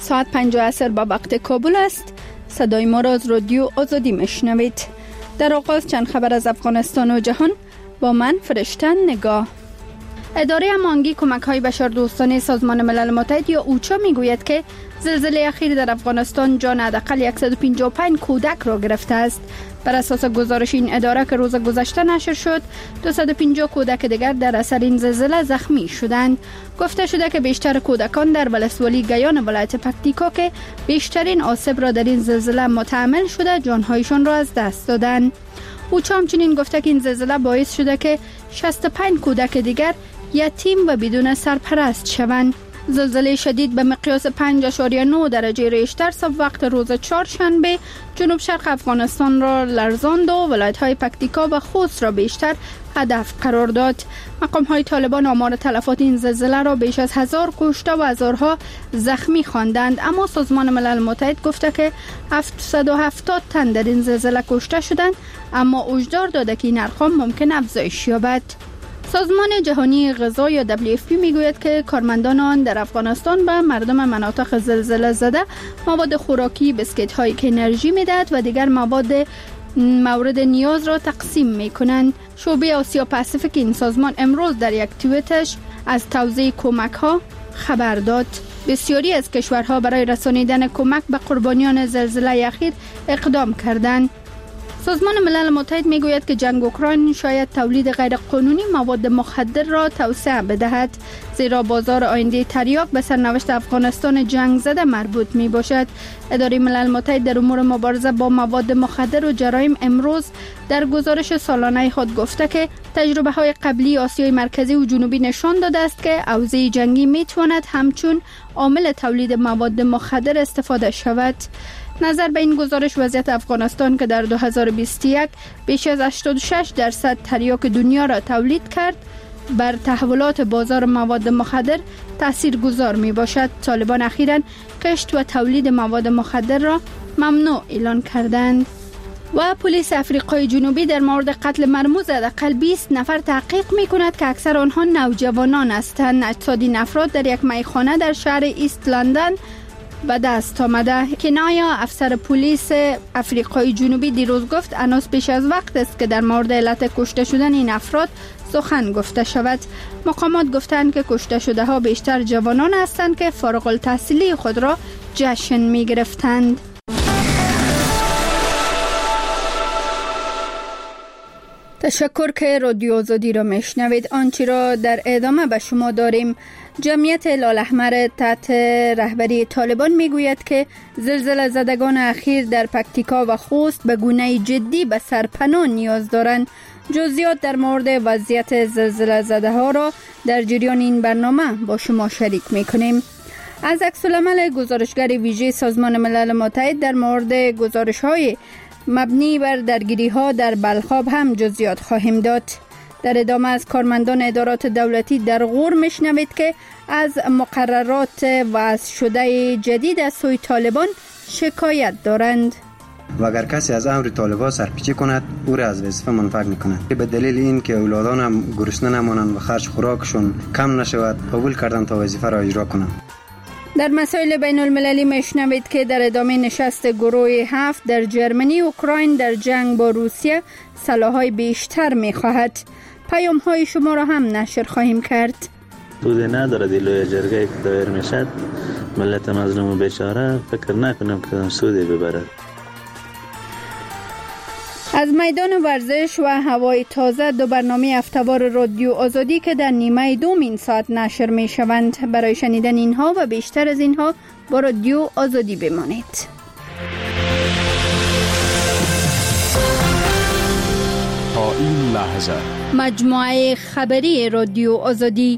ساعت 5 عصر به وقت کابل است. صدای ما را از رادیو آزادی میشنوید. در آغاز چند خبر از افغانستان و جهان با من فرشته نگاه. اداره هماهنگی کمک‌های بشردوستانه سازمان ملل متحد یا اوچا میگوید که زلزله اخیر در افغانستان جان حداقل 155 کودک را گرفته است. بر اساس گزارش این اداره که روز گذشته نشر شد، 250 کودک دیگر در اثر این زلزله زخمی شدند. گفته شده که بیشتر کودکان در ولسوالی گیان ولایت پکتیکا که بیشترین آسیب را در این زلزله متحمل شده جانهایشان را از دست دادند. اوچا همچنین گفته که این زلزله باعث شده که 65 کودک دیگر یتیم و بدون سرپرست شوند. زلزله شدید به مقیاس 5.9 درجه ریشتر صبح وقت روز چهارشنبه جنوب شرق افغانستان را لرزاند و ولایت‌های پکتیکا و خوست را بیشتر هدف قرار داد. مقام‌های طالبان آمار تلفات این زلزله را بیش از 1000 کشته و هزارها زخمی خواندند، اما سازمان ملل متحد گفته که 770 تن در این زلزله کشته شدند، اما هشدار داده که این ارقام ممکن افزایش یابد. سازمان جهانی غذا یا WFP میگوید که کارمندان آن در افغانستان به مردم مناطق زلزله زده مواد خوراکی، بسکیت هایی که انرژی میدهد و دیگر مواد مورد نیاز را تقسیم میکنند. شعبه آسیا پاسیفیک این سازمان امروز در یک توییتش از توزیع کمک ها خبر داد. بسیاری از کشورها برای رسانیدن کمک به قربانیان زلزله اخیر اقدام کردند. سازمان ملل متحد میگوید که جنگ اوکراین شاید تولید غیرقانونی مواد مخدر را توسعه بدهد، زیرا بازار آینده تریاک به سرنوشت افغانستان جنگ زده مربوط می باشد. اداره ملل متحد در امور مبارزه با مواد مخدر و جرایم امروز در گزارش سالانه خود گفته که تجربه های قبلی آسیای مرکزی و جنوبی نشان داده است که اوضاع جنگی می تواند همچون عامل تولید مواد مخدر استفاده شود. نظر به این گزارش وضعیت افغانستان که در 2021 بیش از 86% تریاک دنیا را تولید کرد بر تحولات بازار مواد مخدر تاثیرگذار می باشد. طالبان اخیراً کشت و تولید مواد مخدر را ممنوع اعلان کردند. و پلیس آفریقای جنوبی در مورد قتل مرموز حداقل 20 نفر تحقیق می کند که اکثر آنها نوجوانان هستند. اجساد این افراد در یک میخانه در شهر ایست لندن به دست آمده. کنایا افسر پلیس آفریقای جنوبی دیروز گفت هنوز پیش از وقت است که در مورد علت کشته شدن این افراد سخن گفته شود. مقامات گفتند که کشته شده ها بیشتر جوانان هستند که فارغ التحصیلی خود را جشن می گرفتند. تشکر که رادیو آزادی را میشنوید. آنچه را در ادامه به شما داریم. جمعیت هلال احمر تحت رهبری طالبان میگوید که زلزله زدگان اخیر در پکتیکا و خوست به گونه جدی به سرپناه نیاز دارند. جزئیات در مورد وضعیت زلزله زده ها را در جریان این برنامه با شما شریک میکنیم. از عکس‌العمل گزارشگر ویژه سازمان ملل متحد در مورد گزارش‌های مبنی بر درگیری‌ها در بلخاب هم جزئیات خواهیم داد. در ادامه از کارمندان ادارات دولتی در غور میشنوید که از مقررات وضع شده جدید از سوی طالبان شکایت دارند. و اگر کسی از امر طالبان سرپیچی کند او را از وظیفه منفک میکنند. به دلیل این که اولادان هم گرسنه نمانند و خرج خوراکشون کم نشود قبول کردند تا وظیفه را اجرا کنند. در مسائل بین المللی میشنوید که در ادامه نشست گروه 7 در جرمنی اوکراین در جنگ با روسیه سلاح‌های بیشتر میخواهد. پیام‌های شما را هم نشر خواهیم کرد. سودی نداره دیلوی جرگه که دایر میشد ملت مظلوم و بیچاره فکر نکنم که سودی ببرد. از میدان ورزش و هوای تازه دو برنامه هفته‌وار رادیو آزادی که در نیمه دوم این ساعت نشر می شوند. برای شنیدن اینها و بیشتر از اینها با رادیو آزادی بمانید. تا این لحظه مجموعه خبری رادیو آزادی.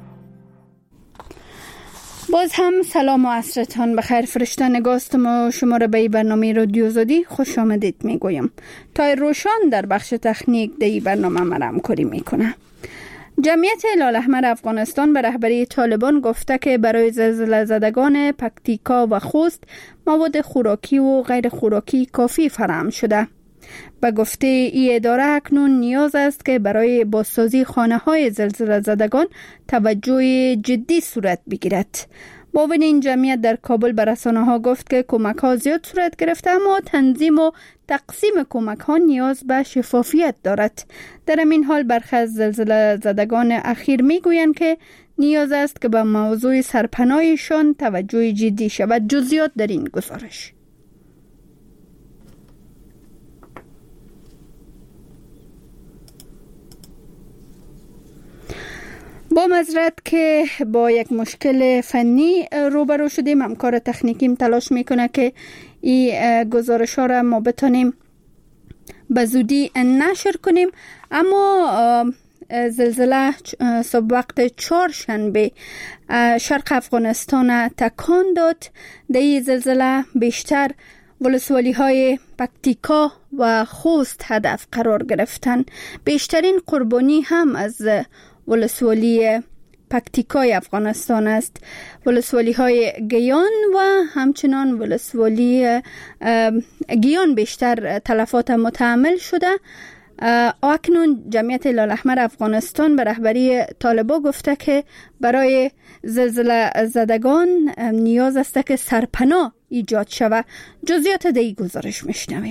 باز هم سلام و عصرتان بخیر. فرشته نگاستم و شما را به برنامه رادیو آزادی خوش آمدید میگویم. تایر روشان در بخش تکنیک در برنامه مرا همکاری میکنه. جمعیت هلال احمر افغانستان به رهبری طالبان گفته که برای زلزله زدگان پکتیکا و خوست مواد خوراکی و غیر خوراکی کافی فراهم شده. به گفته ای اداره اکنون نیاز است که برای بازسازی خانه‌های زلزله زدگان توجه جدی صورت بگیرد. معاون این جمعیت در کابل به رسانه‌ها گفت که کمک‌ها زیاد صورت گرفته اما تنظیم و تقسیم کمک‌ها نیاز به شفافیت دارد. در این حال برخی از زلزله زدگان اخیر می‌گویند که نیاز است که به موضوع سرپناهشان توجه جدی شود. جزئیات در این گزارش. با معذرت که با یک مشکل فنی روبرو شدیم، همکار تکنیکیم تلاش میکنه که این گزارش ها را ما بتانیم به زودی نشر کنیم. اما زلزله صبح وقت چهارشنبه شرق افغانستان تکان داد. در این زلزله بیشتر ولسوالی های پکتیکا و خوست هدف قرار گرفتن. بیشترین قربانی هم از ولسوالی پکتیکای افغانستان است. ولسوالی های گیان و همچنان ولسوالی گیان بیشتر تلفات متحمل شده. اکنون جمعیت هلال احمر افغانستان به رهبری طالبان گفته که برای زلزله زدگان نیاز است که سرپناه ایجاد شود. جزئیات در این گزارش میشنویم.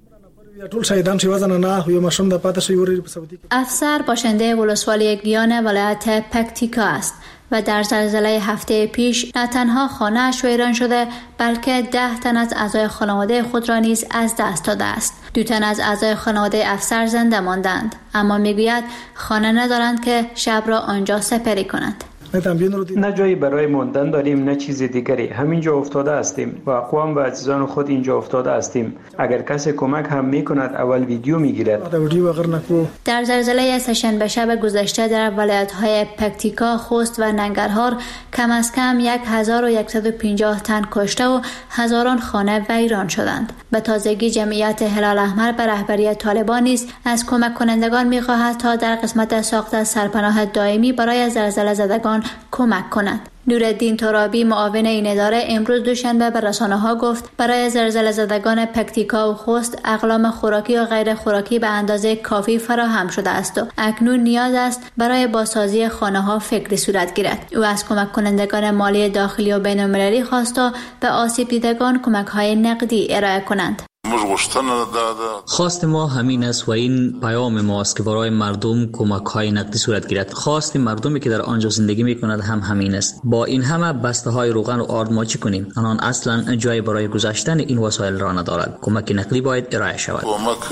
افسر باشنده ولسوالی گیان ولایت پکتیکا است و در زلزله هفته پیش نه تنها خانه‌اش ویران شده بلکه 10 تن از اعضای خانواده خود را نیز از دست داده است. 2 تن از اعضای خانواده افسر زنده ماندند، اما میگوید خانه ندارند که شب را آنجا سپری کنند. نه جایی برای ماندن داریم نه چیز دیگری. همینجا افتاده هستیم و اقوام و عزیزان خود اینجا افتاده هستیم. اگر کسی کمک هم میکند اول ویدیو میگیرد. در زلزله سه‌شنبه شب گذشته در ولایت‌های پکتیکا، خوست و ننگرهار کم از کم 1150 تن کشته و هزاران خانه ویران شدند. به تازگی جمعیت هلال احمر به رهبری طالبان نیز از کمک کنندگان می‌خواهد تا در قسمت ساخت سرپناه دائمی برای زلزله زدگان کمک کنند. نورالدین ترابی معاون این اداره امروز دوشنبه به رسانه‌ها گفت برای زلزله زدگان پکتیکا و خوست اقلام خوراکی و غیر خوراکی به اندازه کافی فراهم شده است و اکنون نیاز است برای بازسازی خانه‌ها فکری صورت گیرد. او از کمک کنندگان مالی داخلی و بین‌المللی خواست تا به آسیب دیدگان کمک‌های نقدی ارائه کنند. خواست ما همین است و این پیام ماست که برای مردم کمک های نقدی صورت گیرد. خواست مردمی که در آنجا زندگی می کند هم همین است. با این همه بسته های روغن و آرد ما چی کنیم؟ آنان اصلا جای برای گذاشتن این وسایل را ندارد. کمک نقدی باید ارائه شود.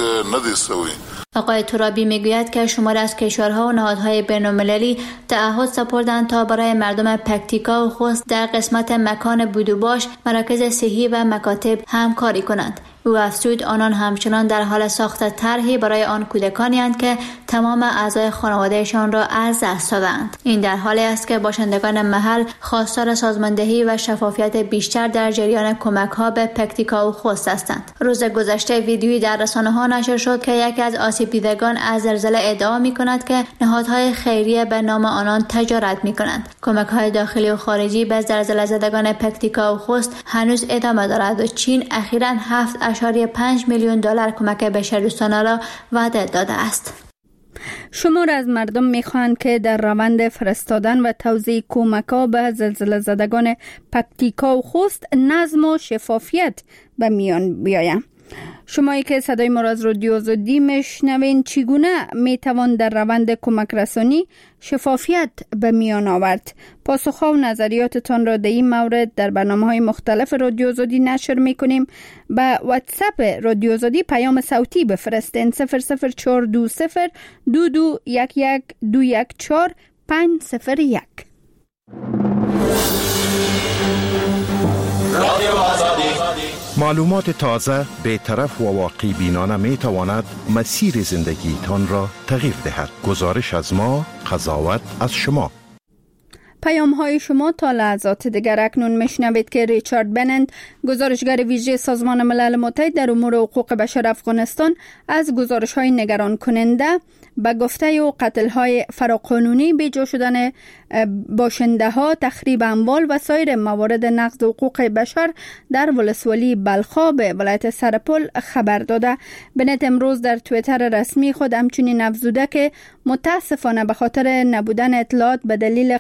آقای ترابی میگوید که شماری از کشورها و نهادهای بین‌المللی تعهد سپردند تا برای مردم پکتیکا و خوست در قسمت مکان بودوباش، مراکز صحی و مکاتب همکاری کنند. او افزود آنان همچنان در حال ساخت طرحی برای آن کودکانی اند که تمام اعضای خانوادهشان را از دست دادند. این در حالی است که باشندگان محل خواستار سازماندهی و شفافیت بیشتر در جریان کمک‌ها به پکتیکا و خوست هستند. روز گذشته ویدیویی در رسانه‌ها نشر شد که یکی از آسیب دیدگان از زلزله ادعا می‌کند که نهادهای خیریه به نام آنان تجارت می‌کنند. کمک‌های داخلی و خارجی به زلزله زدگان پکتیکا و خوست هنوز ادامه دارد و چین اخیراً 7.5 میلیون دلار کمک بشردوستانه را وعده داده است. شمار از مردم میخواهند که در روند فرستادن و توزیع کمک‌ها به زلزله زدگان پکتیکا و خوست نظم و شفافیت به میان بیاید. شمایی که صدای ما را از رادیو آزادی میشنوین، چگونه میتوان در روند کمک رسانی شفافیت به میان آورد؟ پاسخها و نظریاتتان را در این مورد در برنامه‌های مختلف رادیو آزادی نشر میکنیم. به واتساپ رادیو آزادی پیام صوتی بفرستین 00420 2211 214 501. رادیو آزادی. معلومات تازه، بی‌طرف و واقعی بینانه می تواند مسیر زندگی تان را تغییر دهد. گزارش از ما، قضاوت از شما. پیام های شما تا لحظات دیگر. اکنون میشنوید که ریچارد بنند، گزارشگر ویژه سازمان ملل متحد در امور حقوق بشر افغانستان، از گزارش های نگران کننده به گفته و قتل های فراقانونی، بیجا شدن باشنده ها، تخریب اموال و سایر موارد نقض حقوق بشر در ولسوالی بلخاب ولایت سرپل خبر داده. بنت امروز در توییتر رسمی خود همچنین افزوده که متاسفانه به خاطر نبودن اطلاعات به دلیل قطع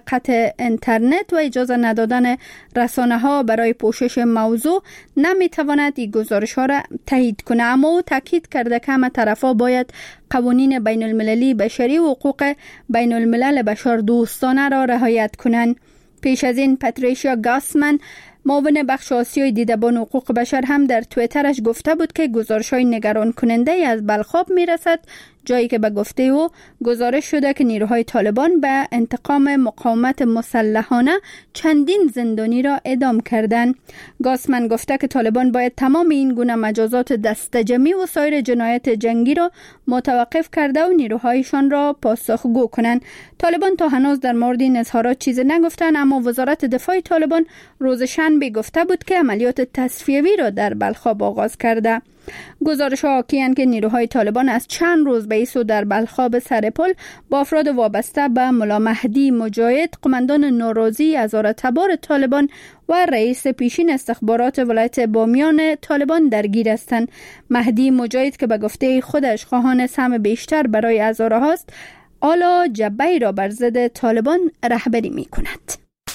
اینترنت و اجازه ندادن رسانه‌ها برای پوشش موضوع نمی‌تواند این گزارش‌ها را تایید کنه، اما او تاکید کرده که همه طرف‌ها باید قوانین بین المللی بشری و حقوق بین الملل بشر دوستانه را رعایت کنند. پیش از این پاتریشیا گاسمن معاون بخش آسیای دیدبان حقوق بشر هم در توییترش گفته بود که گزارش‌های نگران کننده از بلخاب میرسد، جایی که به گفته او گزارش شده که نیروهای طالبان به انتقام مقاومت مسلحانه چندین زندانی را اعدام کردند. گاسمن گفته که طالبان باید تمام این گونه مجازات دستجمعی و سایر جنایت جنگی را متوقف کرده و نیروهایشان را پاسخگو کنند. طالبان تا هنوز در مورد این اظهارات چیزی نگفتند، اما وزارت دفاع طالبان روز شنبه گفته بود که عملیات تصفیوی را در بلخاب آغاز کرده. گزارش‌ها حاکی‌اند که نیروهای طالبان از چند روز به ایسو در بلخاب سرپل با افراد وابسته به ملا مهدی مجاهد، قماندان نوروزی هزارتبار طالبان و رئیس پیشین استخبارات ولایت بامیان طالبان درگیر هستند. مهدی مجاهد که به گفته خودش خواهان سهم بیشتر برای هزاره هاست، حالا جبهه‌ای را بر ضد طالبان رهبری می‌کند.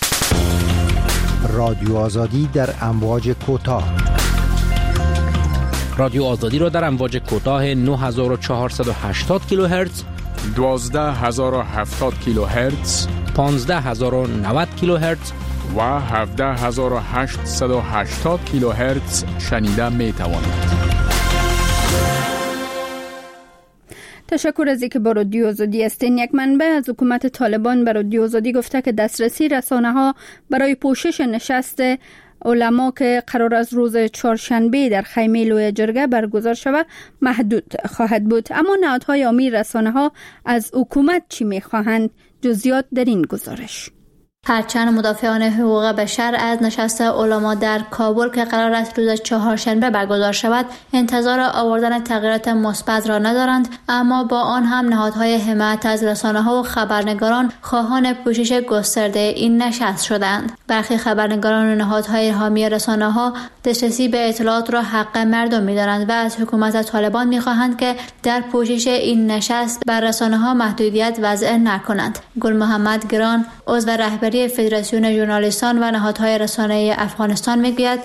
رادیو آزادی در امواج کوتاه. رادیو آزادی را در امواج کوتاه 9480 کیلوهرتز، 12070 کیلوهرتز، 15090 کیلوهرتز و 17880 کیلوهرتز شنیده می توانید. تشکر از اینکه با رادیو آزادی هستین. یک منبع از حکومت طالبان به رادیو آزادی گفته که دسترسی رسانه‌ها برای پوشش نشست علما که قرار از روز چهارشنبه در خیمه لوی جرگه برگزار شود محدود خواهد بود. اما نهادهای حامی رسانه‌ها از حکومت چی می‌خواهند؟ جزئیات در این گزارش. هرچند مدافعان حقوق بشر از نشست علما در کابل که قرار است روز چهارشنبه برگزار شود انتظار آوردن تغییرات مثبت را ندارند، اما با آن هم نهادهای حمایت از رسانه‌ها و خبرنگاران خواهان پوشش گسترده این نشست شدند. برخی خبرنگاران و نهادهای حامی رسانه‌ها دسترسی به اطلاعات را حق مردم می‌دانند و از حکومت طالبان می‌خواهند که در پوشش این نشست بر رسانه‌ها محدودیت وضع نکنند. گل محمد گران، عضو رهبری فدراسیون ژورنالیستان و نهادهای رسانه‌ای افغانستان میگوید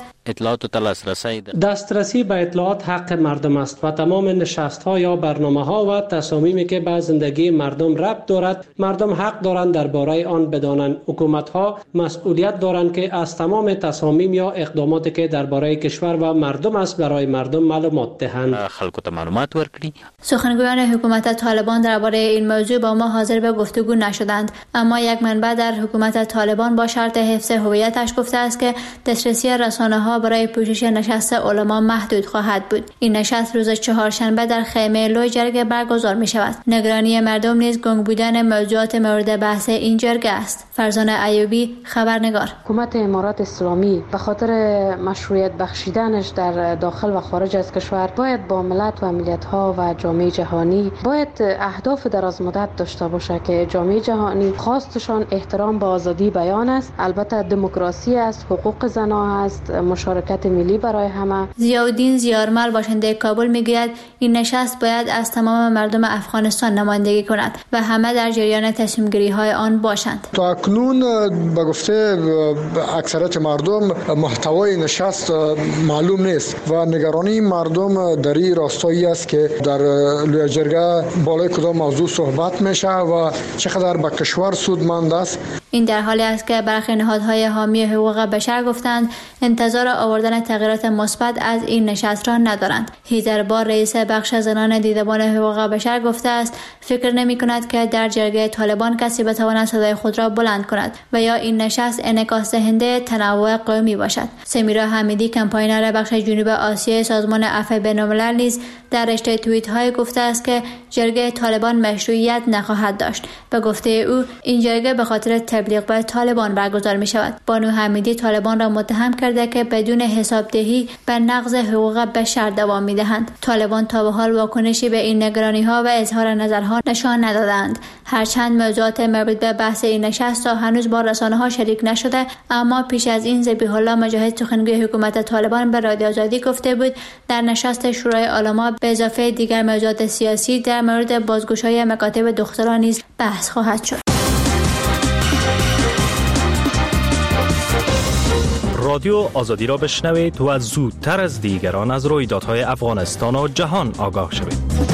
دسترسی به اطلاعات حق مردم است و تمام نشست‌ها یا برنامه‌ها و تصامیمی که به زندگی مردم ربط دارد، مردم حق دارند درباره آن بدانند. حکومت‌ها مسئولیت دارند که از تمام تصامیم یا اقداماتی که درباره کشور و مردم است برای مردم معلومات دهند. خلکو معلومات ورکړي. سخنگویان حکومت طالبان درباره این موضوع با ما حاضر به گفتگو نشدند، اما یک منبع در حکومت طالبان با شرط حفظ هویتش گفته است که دسترسی رسانه‌ها برای پوشش نشست علما محدود خواهد بود. این نشست روز چهارشنبه در خیمه لوی جرگه برگزار می شود. نگرانی مردم نیز گنگ بودن موضوعات مورد بحث این جرگه است. فرزانه ایوبی، خبرنگار. حکومت امارات اسلامی به خاطر مشروعیت بخشیدنش در داخل و خارج از کشور باید با ملت و ملت‌ها و جامعه جهانی باید اهداف دراز مدت داشته باشه که جامعه جهانی خواستشان احترام به آزادی بیان است، البته دموکراسی است، حقوق زنان است، مشارکت ملی برای همه. ضیاءالدین ضیاءالمل باشنده کابل میگوید این نشست باید از تمام مردم افغانستان نمایندگی کند و همه در جریان تصمیم گیری های آن باشند. تا اکنون به گفته اکثریت مردم محتوای نشست معلوم نیست و نگرانی مردم در این راستایی است که در لوی جرگه بالای کدام موضوع صحبت میشه و چقدر به کشور سودمند است. این در حالی است که برخی نهادهای حامی حقوق بشر گفتند انتظار آوردن تغییرات مثبت از این نشست را ندارند. هیدر بار رئیس بخش زنان دیدبان حقوق بشر گفته است فکر نمی کند که در جرگه طالبان کسی بتواند صدای خود را بلند کند و یا این نشست انعکاس دهنده تنوع قومی باشد. سمیرا حمیدی کمپاینر بخش جنوب آسیای سازمان عفو بین‌الملل نیز در رشته توییت های گفته است که جرگه طالبان مشروعیت نخواهد داشت. به گفته او این جرگه به خاطر تبلیغ به طالبان برگزار می شود. بانو حمیدی طالبان را متهم کرده که بدون حسابدهی به نقض حقوق بشر دوام می دهند. طالبان تا به حال واکنشی به این نگرانی ها و اظهار نظرها نشان ندادند. هرچند موضوعات مربوط به بحث این نشست تا هنوز با رسانه ها شریک نشده، اما پیش از این ذبیح الله مجاهد سخنگوی حکومت طالبان به رادیو آزادی گفته بود در نشست شورای علما به اضافه دیگر موضوعات سیاسی در مورد بازگشایی مکاتب دختران نیز بحث خواهد شد. رادیو آزادی را بشنوید و زودتر از دیگران از رویدادهای افغانستان و جهان آگاه شوید.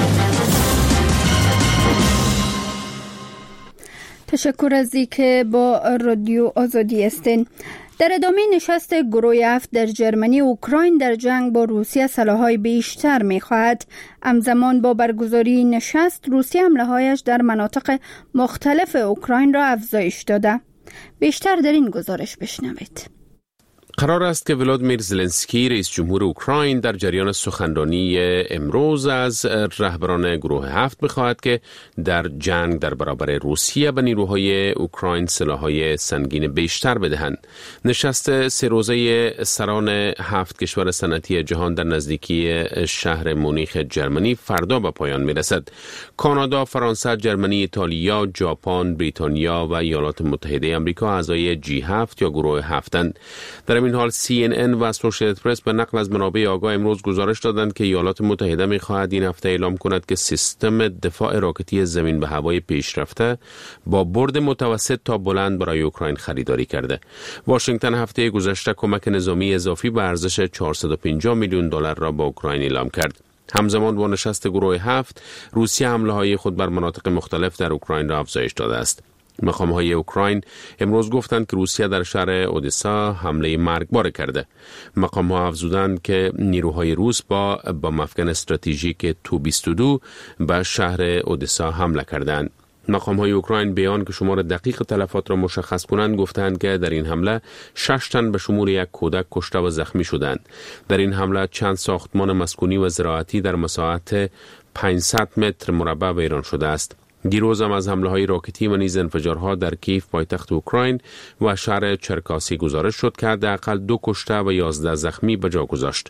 تشکر از اینکه با رادیو آزادی هستین. در ادامه نشست گروه 7 در جرمنی، اوکراین در جنگ با روسیه سلاح‌های بیشتر می‌خواهد. همزمان با برگزاری نشست، روسیه حمله‌هایش در مناطق مختلف اوکراین را افزایش داده. بیشتر در این گزارش بشنوید. قرار است که ولادیمیر زلنسکی رئیس جمهور اوکراین در جریان سخنرانی امروز از رهبران گروه 7 بخواهد که در جنگ در برابر روسیه به نیروهای اوکراین سلاح‌های سنگین بیشتر بدهند. نشست 3 روزه سران 7 کشور صنعتی جهان در نزدیکی شهر مونیخ جرمنی فردا به پایان می‌رسد. کانادا، فرانسه، جرمنی، ایتالیا، ژاپن، بریتانیا و ایالات متحده آمریکا اعضای G7 یا گروه 7اند. در این حال CNN و اسوشییتد پرس به نقل از منابع آگاه امروز گزارش دادند که ایالات متحده می‌خواهد این هفته اعلام کند که سیستم دفاع راکتی زمین به هوای پیشرفته با برد متوسط تا بلند برای اوکراین خریداری کرده. واشنگتن هفته گذشته کمک نظامی اضافی به ارزش 450 میلیون دلار را به اوکراین اعلام کرد. همزمان با نشست گروه 7 روسیه حمله‌های خود بر مناطق مختلف در اوکراین را افزایش داده است. مقام‌های اوکراین امروز گفتند که روسیه در شهر اودسا حمله مرگبار کرده. مقام‌ها افزودند که نیروهای روس با افکن استراتژیک تو-22 به شهر اودسا حمله کردند. مقام‌های اوکراین بیان که شمار دقیق تلفات را مشخص کنند گفتند که در این حمله 6 تن به شمول یک کودک کشته و زخمی شدند. در این حمله چند ساختمان مسکونی و زراعتی در مساحت 500 متر مربع ویران شده است. دیروز هم از حمله‌های راکتی و نیز انفجارها در کیف پایتخت اوکراین و شهر چرکاسی گزارش شد که حداقل 2 کشته و 11 زخمی به جا گذاشت.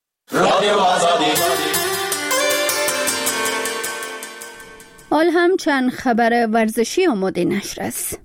حال هم چند خبر ورزشی آماده نشر است.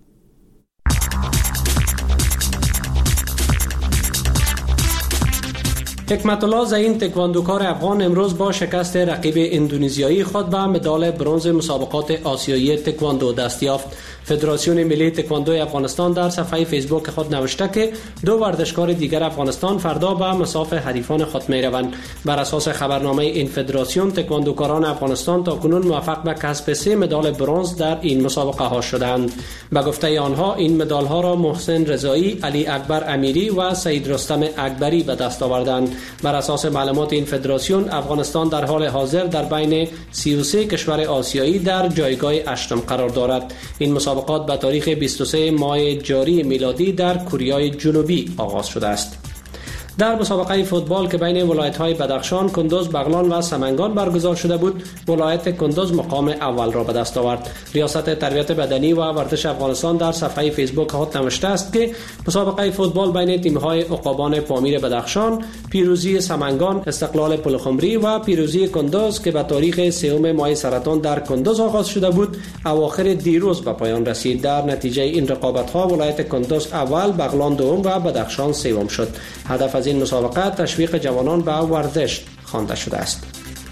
حکمت الله زعین تکواندوکار افغان امروز با شکست رقیب اندونزیایی خود به مدال برنز مسابقات آسیایی تکواندو دست یافت. فدراسیون ملی تکواندو افغانستان در صفحه فیسبوک خود نوشته که 2 ورزشکار دیگر افغانستان فردا به مصاف حریفان خود می‌روند. بر اساس خبرنامه این فدراسیون تکواندوکاران افغانستان تاکنون موفق به کسب 3 مدال برنز در این مسابقه ها شدند. به گفته آنها این مدال ها را محسن رضایی، علی اکبر امیری و سید رستم اکبری به دست آوردند. بر اساس معلومات این فدراسیون افغانستان در حال حاضر در بین 33 کشور آسیایی در جایگاه 8م قرار دارد. این مسابقات به تاریخ 23 ماه جاری میلادی در کره جنوبی آغاز شده است. در مسابقه فوتبال که بین ولایت‌های بدخشان، کندوز، بغلان و سمنگان برگزار شده بود، ولایت کندوز مقام اول را به دست آورد. ریاست تربیت بدنی و ورزش افغانستان در صفحه فیسبوک خود نوشته است که مسابقه فوتبال بین تیم‌های عقابان پامیر بدخشان، پیروزی سمنگان، استقلال پلخمری و پیروزی کندوز که به تاریخ 3 ماه سرطان در کندوز آغاز شده بود، اواخر دیروز به پایان رسید. در نتیجه این رقابت‌ها ولایت کندوز اول، بغلان دوم و بدخشان سوم شد. هدف از این مسابقه تشویق جوانان به ورزش خوانده شده است.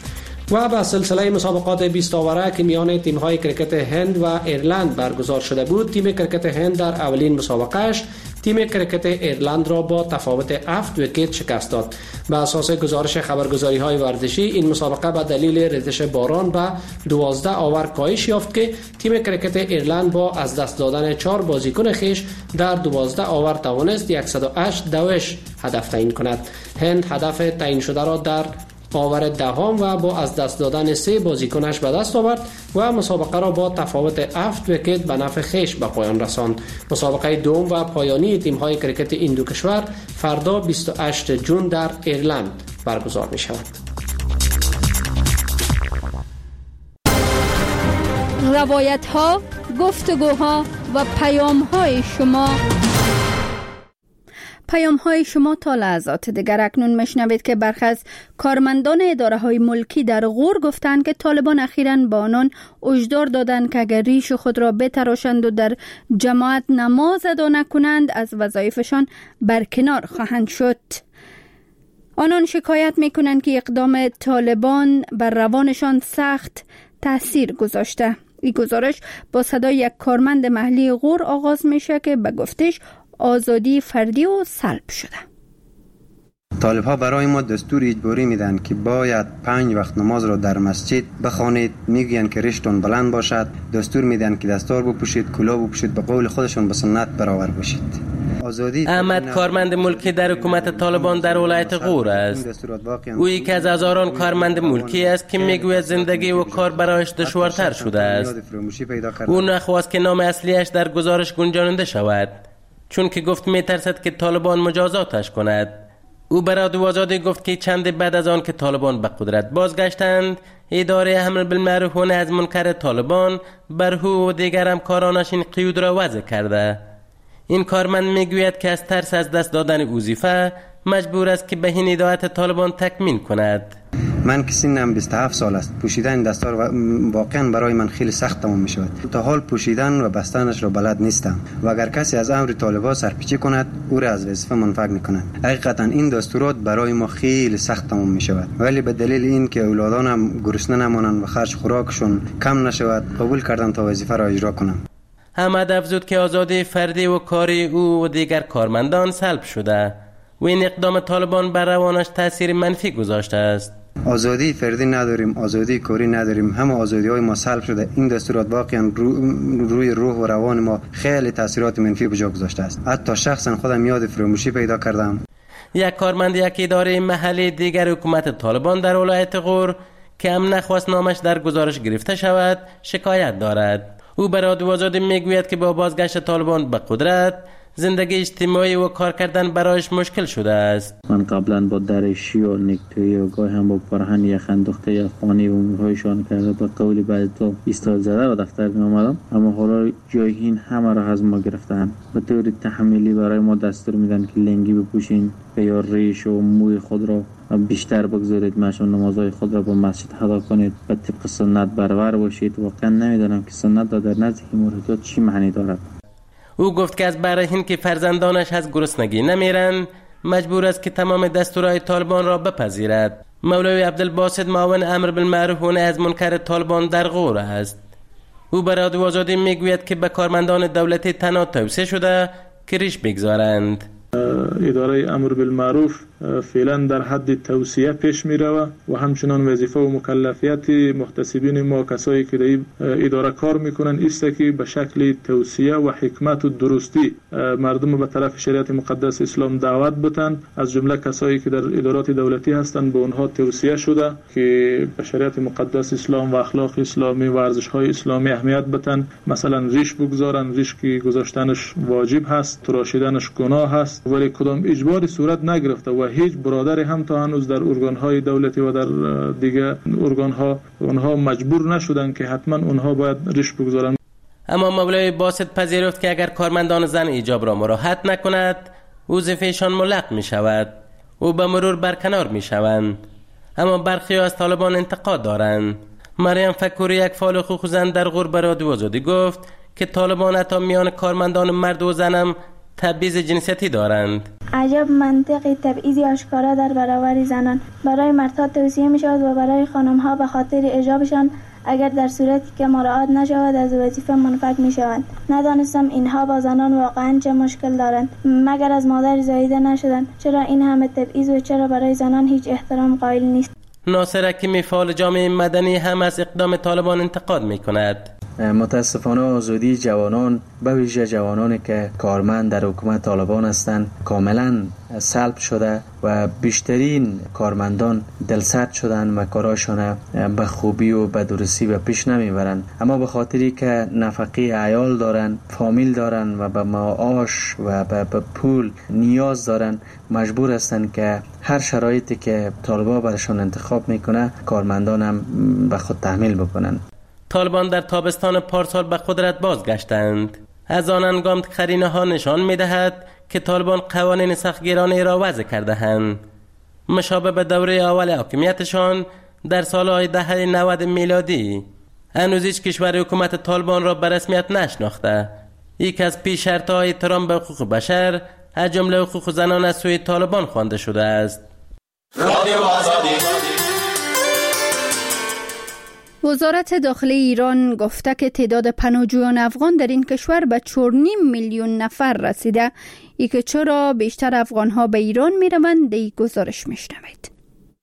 و به سلسله مسابقات 20 آوره که میان تیم‌های کرکت هند و ایرلند برگزار شده بود، تیم کرکت هند در اولین مسابقهش تیم کرکت ایرلند را با تفاوت 7 ویکت شکست داد. به اساس گزارش خبرگزاری‌های ورزشی این مسابقه به دلیل ریزش باران به 12 آور کاهش یافت که تیم کرکت ایرلند با از دست دادن 4 بازیکن خویش در 12 آور توانست 108 دوش هدف تعیین کند. هند هدف تعیین شده را در آور دهم و با از دست دادن 3 بازیکنش به دست آورد و مسابقه را با تفاوت 7 ویکت به نفع خویش به پایان رساند. مسابقه دوم و پایانی تیم‌های کرکت این دو کشور فردا 28 جون در ایرلند برگزار می شود. روایت‌ها، گفتگوها و پیام‌های شما تا لحظات دیگر. اکنون میشنوید که برخی از کارمندان اداره‌های ملکی در غور گفتند که طالبان اخیراً با آنان هشدار دادند که اگر ریش خود را بتراشند و در جماعت نماز ادا نکنند از وظایفشان برکنار خواهند شد. آنان شکایت میکنند که اقدام طالبان بر روانشان سخت تاثیر گذاشته. این گزارش با صدای یک کارمند محلی غور آغاز میشه که به گفتش آزادی فردی و سلب شده. طالب ها برای ما دستور اجباری میدن که باید 5 وقت نماز را در مسجد بخوانید. میگن که ریشتون بلند باشد، دستور میدن که دستار بپوشید، کلاه بپوشید، به قول خودشون به سنت برابر باشید. احمد کارمند ملکی در حکومت طالبان در ولایت غور است. او یکی از هزاران کارمند ملکی است که میگوید زندگی و کار برایش دشوارتر شده است. او نخواست که نام اصلیش در گزارش گنجانده شود، چون که گفت میترسد که طالبان مجازاتش کند. او به رادیو آزادی گفت که چند بعد از آن که طالبان به قدرت بازگشتند، اداره امر بالمعروف و نهی از منکر طالبان بر او و دیگر همکارانش این قیود را وضع کرده. این کارمند میگوید که از ترس از دست دادن وظیفه مجبور است که به این هدایت طالبان تکمیل کند. من که سنم 27 سال است، پوشیدن دستار واقعا برای من خیلی سخت تمام می شود. تا حال پوشیدن و بستنش را بلد نیستم و اگر کسی از امر طالبان سرپیچی کند او را از وظیفه منفک می کند. حقیقتا این دستورات برای ما خیلی سخت تمام می شود، ولی به دلیل این که اولادانم گرسنه نمانند و خرج خوراکشون کم نشود قبول کردم تا وظیفه را اجرا کنم. احمد افزود که آزادی فردی و کاری او و دیگر کارمندان سلب شده و این اقدام طالبان بر روانش تأثیر منفی گذاشته است. آزادی فردی نداریم، آزادی کاری نداریم، همه آزادی های ما سلب شده. این دستورات واقعا روی روح و روان ما خیلی تاثیرات منفی به جا گذاشته است. حتی شخصا خودم یاد فراموشی پیدا کردم. یک کارمند یک اداره محلی دیگر حکومت طالبان در ولایت غور که هم نخواست نامش در گزارش گرفته شود شکایت دارد. او به رادیو آزادی میگوید که با بازگشت طالبان به قدرت زندگی اجتماعی و کار کردن برایش مشکل شده است. من قبلا با درشی و نکتویی و گاهی هم با پرهن یخ انداخته یا خانه و امورهایشان کرده به قولی بعد تو ایستاد زده و دفتر می آمدم، اما حالا جای این همه را از ما گرفتن. به طور تحمیلی برای ما دستور میدن که لنگی بپوشین و یا ریش و موی خود را بیشتر بگذارید، مشون نمازهای خود را با مسجد ادا کنید و طبق سنت برابر باشید. واقعا نمیدانم که سنت در نزد این موردات چی معنی دارد. او گفت که از برای این که فرزندانش از گرسنگی نمیرند مجبور است که تمام دستورهای طالبان را بپذیرد. مولوی عبدالباسط معاون امر بالمعروف و نهی از منکر طالبان در غور است. او به رادیو آزادی میگوید که به کارمندان دولتی تنها توصیه شده که ریش بگذارند. اداره امر بالمعروف فعلا در حد توصیه پیش می رود و همچنان وظیفه و مکلفیت محتسبین ما کسایی که در اداره کار میکنن است که به شکل توصیه و حکمت و درستی مردم به طرف شریعت مقدس اسلام دعوت بتن. از جمله کسایی که در ادارات دولتی هستند به اونها توصیه شده که به شریعت مقدس اسلام و اخلاق اسلامی و ارزش های اسلامی اهمیت بتن. مثلا ریش بگذارن، ریش که گذاشتنش واجب هست، تراشیدنش گناه هست، ولی کدام اجباری صورت نگرفته و هیچ برادری هم تا هنوز در ارگان‌های دولتی و در دیگر ارگان‌ها اونها مجبور نشدن که حتما اونها باید ریش بگذارن. اما مولوی باسط پذیرفت که اگر کارمندان زن ایجاب را مراعات نکند وظیفه‌شان ملغ می شود و به مرور برکنار می شوند. اما برخی از طالبان انتقاد دارند. مریم فکوری یک فعال حقوق زن در غور به رادیو آزادی گفت که طالبان حتی میان کارمندان مرد و زنم تبعیض جنسیتی دارند. عجب منطقی تبعیض آشکارا در برابر زنان. برای مردها توصیه می شود و برای خانمها به خاطر اجابشان اگر در صورتی که مراعات نشود از وظیفه منفک می شوند. ندانستم اینها با زنان واقعا چه مشکل دارند. مگر از مادر زاییده نشدند؟ چرا این همه تبعیض و چرا برای زنان هیچ احترام قائل نیست؟ ناصر حکیمی فعال جامعه مدنی هم از اقدام طالبان انتقاد می کند. متاسفانه آزادی جوانان به ویژه جوانانی که کارمند در حکومت طالبان هستند کاملا سلب شده و بیشترین کارمندان دلسرد شدن و کاراشان به خوبی و به درستی به پیش نمیبرند. اما به خاطری که نفقه عیال دارن، فامیل دارن و به معاش و به پول نیاز دارن مجبور هستند که هر شرایطی که طالبان برشان انتخاب میکنه کارمندان هم به خود تحمیل بکنن. طالبان در تابستان پارسال به قدرت بازگشتند. از آن هنگام قرینه ها نشان می‌دهد که طالبان قوانین سختگیرانه را وضع کرده‌اند. مشابه به دوره اول حاکمیتشان در سالهای دهه 90 میلادی. هنوز هیچ کشور حکومت طالبان را به رسمیت نشناخته. یک از پیش شرط‌های احترام به حقوق بشر از جمله حقوق زنان از سوی طالبان خوانده شده است. وزارت داخلی ایران گفته که تعداد پناهجویان افغان در این کشور به 4.5 میلیون نفر رسیده. ای که چرا بیشتر افغان‌ها به ایران می‌روند دی گزارش می‌شنوید.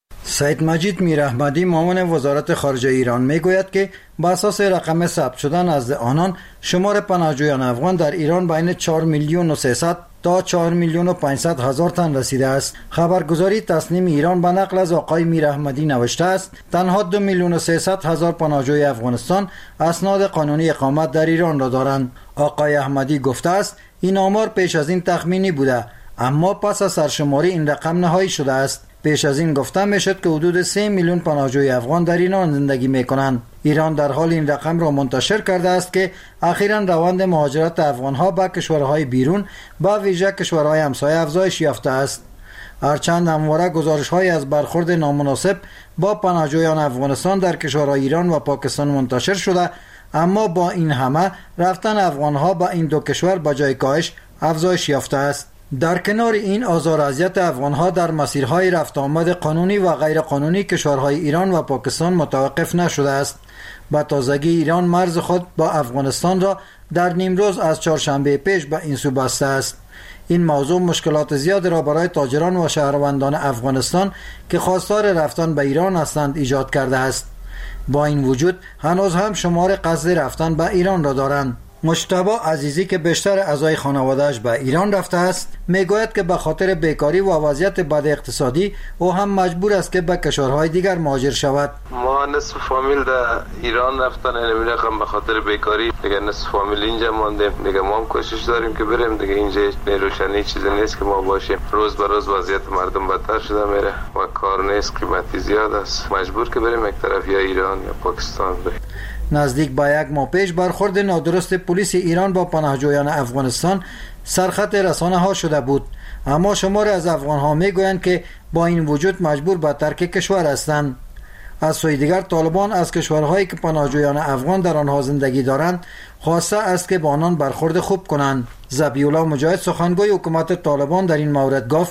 سید مجید میراحمدی معاون وزارت خارجه ایران میگوید که بر اساس رقم ثبت شده نزد آنان شمار پناهجویان افغان در ایران بین 4 میلیون و 300 تا 4 میلیون و 500 هزار تن رسیده است. خبرگزاری تصنیم ایران به نقل از آقای میراحمدی نوشته است تنها 2 میلیون و 300 هزار پناهجوی افغانستان اسناد قانونی اقامت در ایران را دارند. آقای احمدی گفته است این آمار پیش از این تخمینی بوده اما پس از سرشماری این رقم نهایی شده است. پیش از این گفته میشد که حدود 3 میلیون پناهجوی افغان در ایران زندگی میکنند. ایران در حال این رقم را منتشر کرده است که اخیراً روند مهاجرت افغانها به کشورهای بیرون با ویژه کشورهای همسایه افزایش یافته است. هرچند همواره گزارش‌های از برخورد نامناسب با پناهجویان افغانستان در کشورهای ایران و پاکستان منتشر شده، اما با این همه رفتن افغانها به این دو کشور به جای کاهش افزایش یافته است. در کنار این آزار و اذیت افغانها در مسیرهای رفت آمد قانونی و غیر قانونی کشورهای ایران و پاکستان متوقف نشده است. به تازگی ایران مرز خود با افغانستان را در نیمروز از چهارشنبه پیش به این سو بسته است. این موضوع مشکلات زیاد را برای تاجران و شهروندان افغانستان که خواستار رفتن به ایران هستند ایجاد کرده است. با این وجود هنوز هم شمار قصد رفتن به ایران را دارند. مجتبی عزیزی که بیشتر اعضای خانواده‌اش به ایران رفته است میگوید که به خاطر بیکاری و وضعیت بد اقتصادی او هم مجبور است که به کشورهای دیگر مهاجر شود. ما نصف فامیل در ایران رفتن، یعنی رقم به خاطر بیکاری دیگه نصف فامیل اینجا ماندیم. دیگه ما هم کوشش داریم که بریم دیگه، اینجا روشنی چیزی نیست که ما باشیم. روز به روز وضعیت مردم بدتر شده میره و کار نیست، قیمتی زیاد است. مجبور که بریم یک طرف یا ایران یا پاکستان بریم. نزدیک به یک ماه پیش برخورد نادرست پلیس ایران با پناهجویان افغانستان سرخط رسانه ها شده بود، اما شمار از افغان ها می گویند که با این وجود مجبور به ترک کشور هستند. از سوی دیگر طالبان از کشورهایی که پناهجویان افغان در آنها زندگی دارند خواسته است که با آنان برخورد خوب کنند. ذبیح‌الله مجاهد سخنگوی حکومت طالبان در این مورد گفت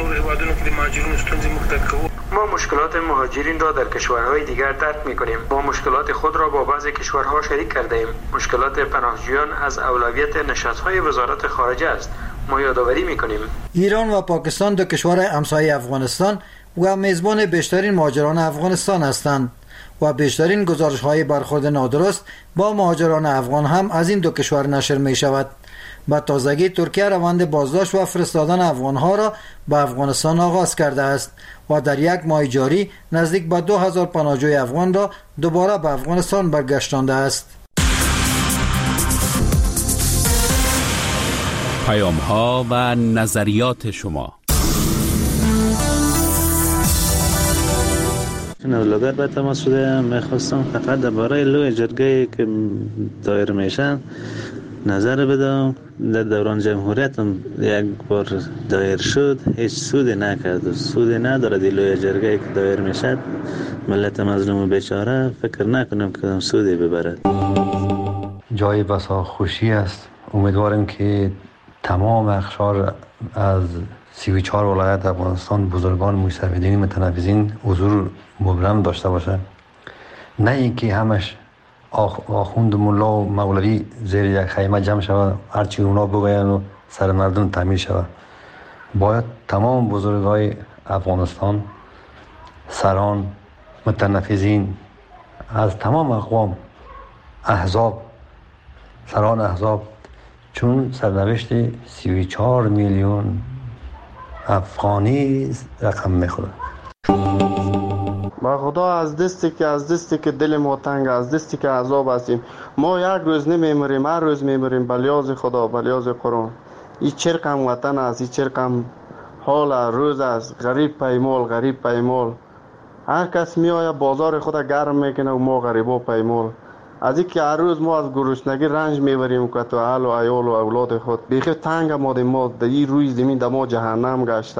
ما مشکلات مهاجرین را در کشورهای دیگر درک می‌کنیم. ما مشکلات خود را با بعضی کشورها شریک کرده ایم. مشکلات پناهجویان از اولویت نشست‌های وزارت خارجه است. ما یادآوری می‌کنیم ایران و پاکستان دو کشور همسایه افغانستان و میزبان بیشترین مهاجران افغانستان هستند و بیشترین گزارش‌های برخورد نادرست با مهاجران افغان هم از این دو کشور نشر می‌شود. با تازگی ترکیه روند بازداشت و فرستادن افغان‌ها را به افغانستان آغاز کرده است و در یک ماه جاری نزدیک به 2000 پناهجوی افغان را دوباره به افغانستان برگشتانده است. پیام‌ها و نظریات شما. لوگر به تماس شده، میخواستم فقط درباره لوی جرگه که دایر میشن نظر بدم. در دوران جمهوریت هم یک بار دایر شد، هیچ سودی نکرد، سودی نداره. لوی جرگه که دایر میشد ملت مظلوم و بیچاره فکر نکنم که سودی ببرد. جای بسا خوشی است. امیدوارم که تمام اقشار از 34 ولایت افغانستان بزرگان مستفیدین متنفذین حضور مبرم داشته باشه، نه اینکه همش آخوند ملا و مولوی زیر یک خیمه جمع شود هرچی اونا بگوین و سر مردم تعمیر شود. باید تمام بزرگای افغانستان، سران، متنفذین از تمام اقوام، احزاب، سران احزاب، چون سرنوشت 34 میلیون افغانی رقم میخوره. با خدا از دستی که دل ما تنگ، از دستی که عذاب هستیم. ما یک روز نمیمریم، هر روز میمریم به لیاز خدا، به لیاز قرآن. این چرقم وطن است، این چرقم حال روز است. غریب پیمال. هر کس میآید بازار خود گرم میکنه و ما غریبا پیمال. از اینکه هر روز ما از گرسنگی رنج میبریم که تو اهل و عیال و اولاد خود بیخی تنگ ما در این روی زمین در ما جهنم گشته.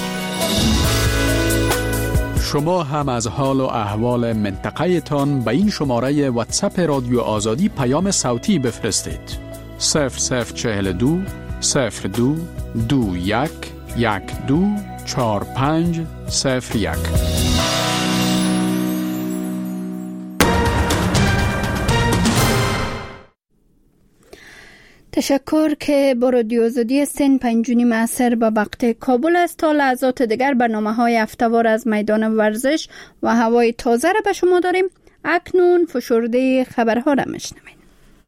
شما هم از حال و احوال منطقه تان به این شماره واتساپ رادیو آزادی پیام صوتی بفرستید. 0042 02 21 12 45 01. تشکر که با رادیو آزادی سن 5 عصر به وقت کابل است. تا لحظات دیگر برنامه‌های هفته‌وار از میدان ورزش و هوای تازه را به شما داریم. اکنون فشرده خبرها را میشنوید.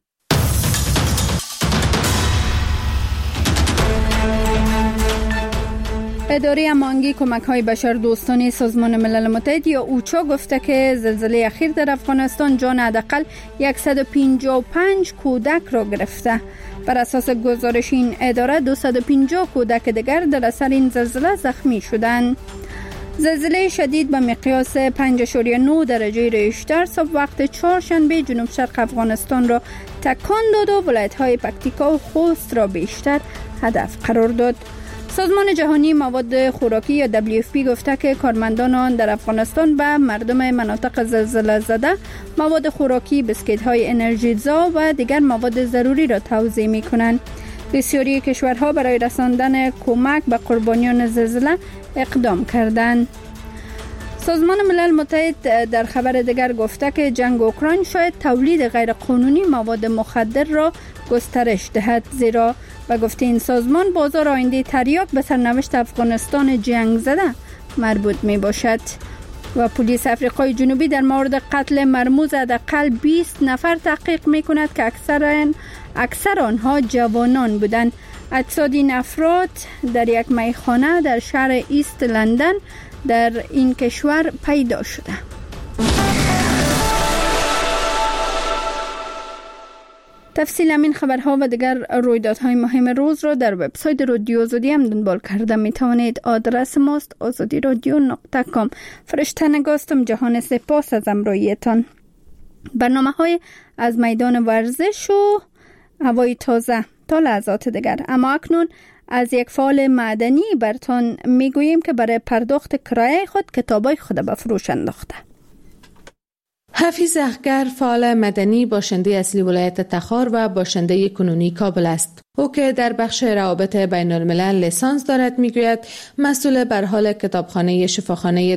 اداره هماهنگی کمک‌های بشردوستانه سازمان ملل متحد یا اوچا گفته که زلزله اخیر در افغانستان جان حداقل 155 کودک را گرفته. بر اساس گزارش این اداره 250 کودک دیگر در اثر این زلزله زخمی شدند. زلزله شدید به مقیاس 5.9 درجه ریشتر صبح وقت چهارشنبه جنوب شرق افغانستان را تکان داد و ولایت‌های پکتیکا و خوست را بیشتر هدف قرار داد. سازمان جهانی مواد خوراکی یا WFP گفته که کارمندان آن در افغانستان به مردم مناطق زلزله زده مواد خوراکی، بسکت‌های انرژیزا و دیگر مواد ضروری را توزیع می‌کنند. بسیاری کشورها برای رساندن کمک به قربانیان زلزله اقدام کردند. سازمان ملل متحد در خبر دیگر گفته که جنگ اوکراین شاید تولید غیرقانونی مواد مخدر را گسترش دهد، زیرا و گفته این سازمان بازار آینده تریاک به سرنوشت افغانستان جنگ زده مربوط می باشد. و پلیس افریقای جنوبی در مورد قتل مرموز حداقل 20 نفر تحقیق می کند که اکثر آنها جوانان بودند. اجساد این افراد در یک میخانه در شهر ایست لندن در این کشور پیدا شده. تفصیل همین خبرها و دیگر رویدادهای مهم روز را در وبسایت رادیو آزادی هم دنبال کرده می توانید. آدرس ماست azadiradyo.com. فرشته نگاستم. جهان سپاس از همراهیتان. برنامه‌های از میدان ورزش و هوای تازه تا لحظات دیگر. اما اکنون از یک فعال معدنی برتان میگوییم که برای پرداخت کرایه خود کتابای خود به فروش انداخته. حفیظ اخگر فعال مدنی باشنده اصلی ولایت تخار و باشنده کنونی کابل است. او که در بخش روابط بین الملل لیسانس دارد میگوید مسئول بر حال کتابخانه شفاخانه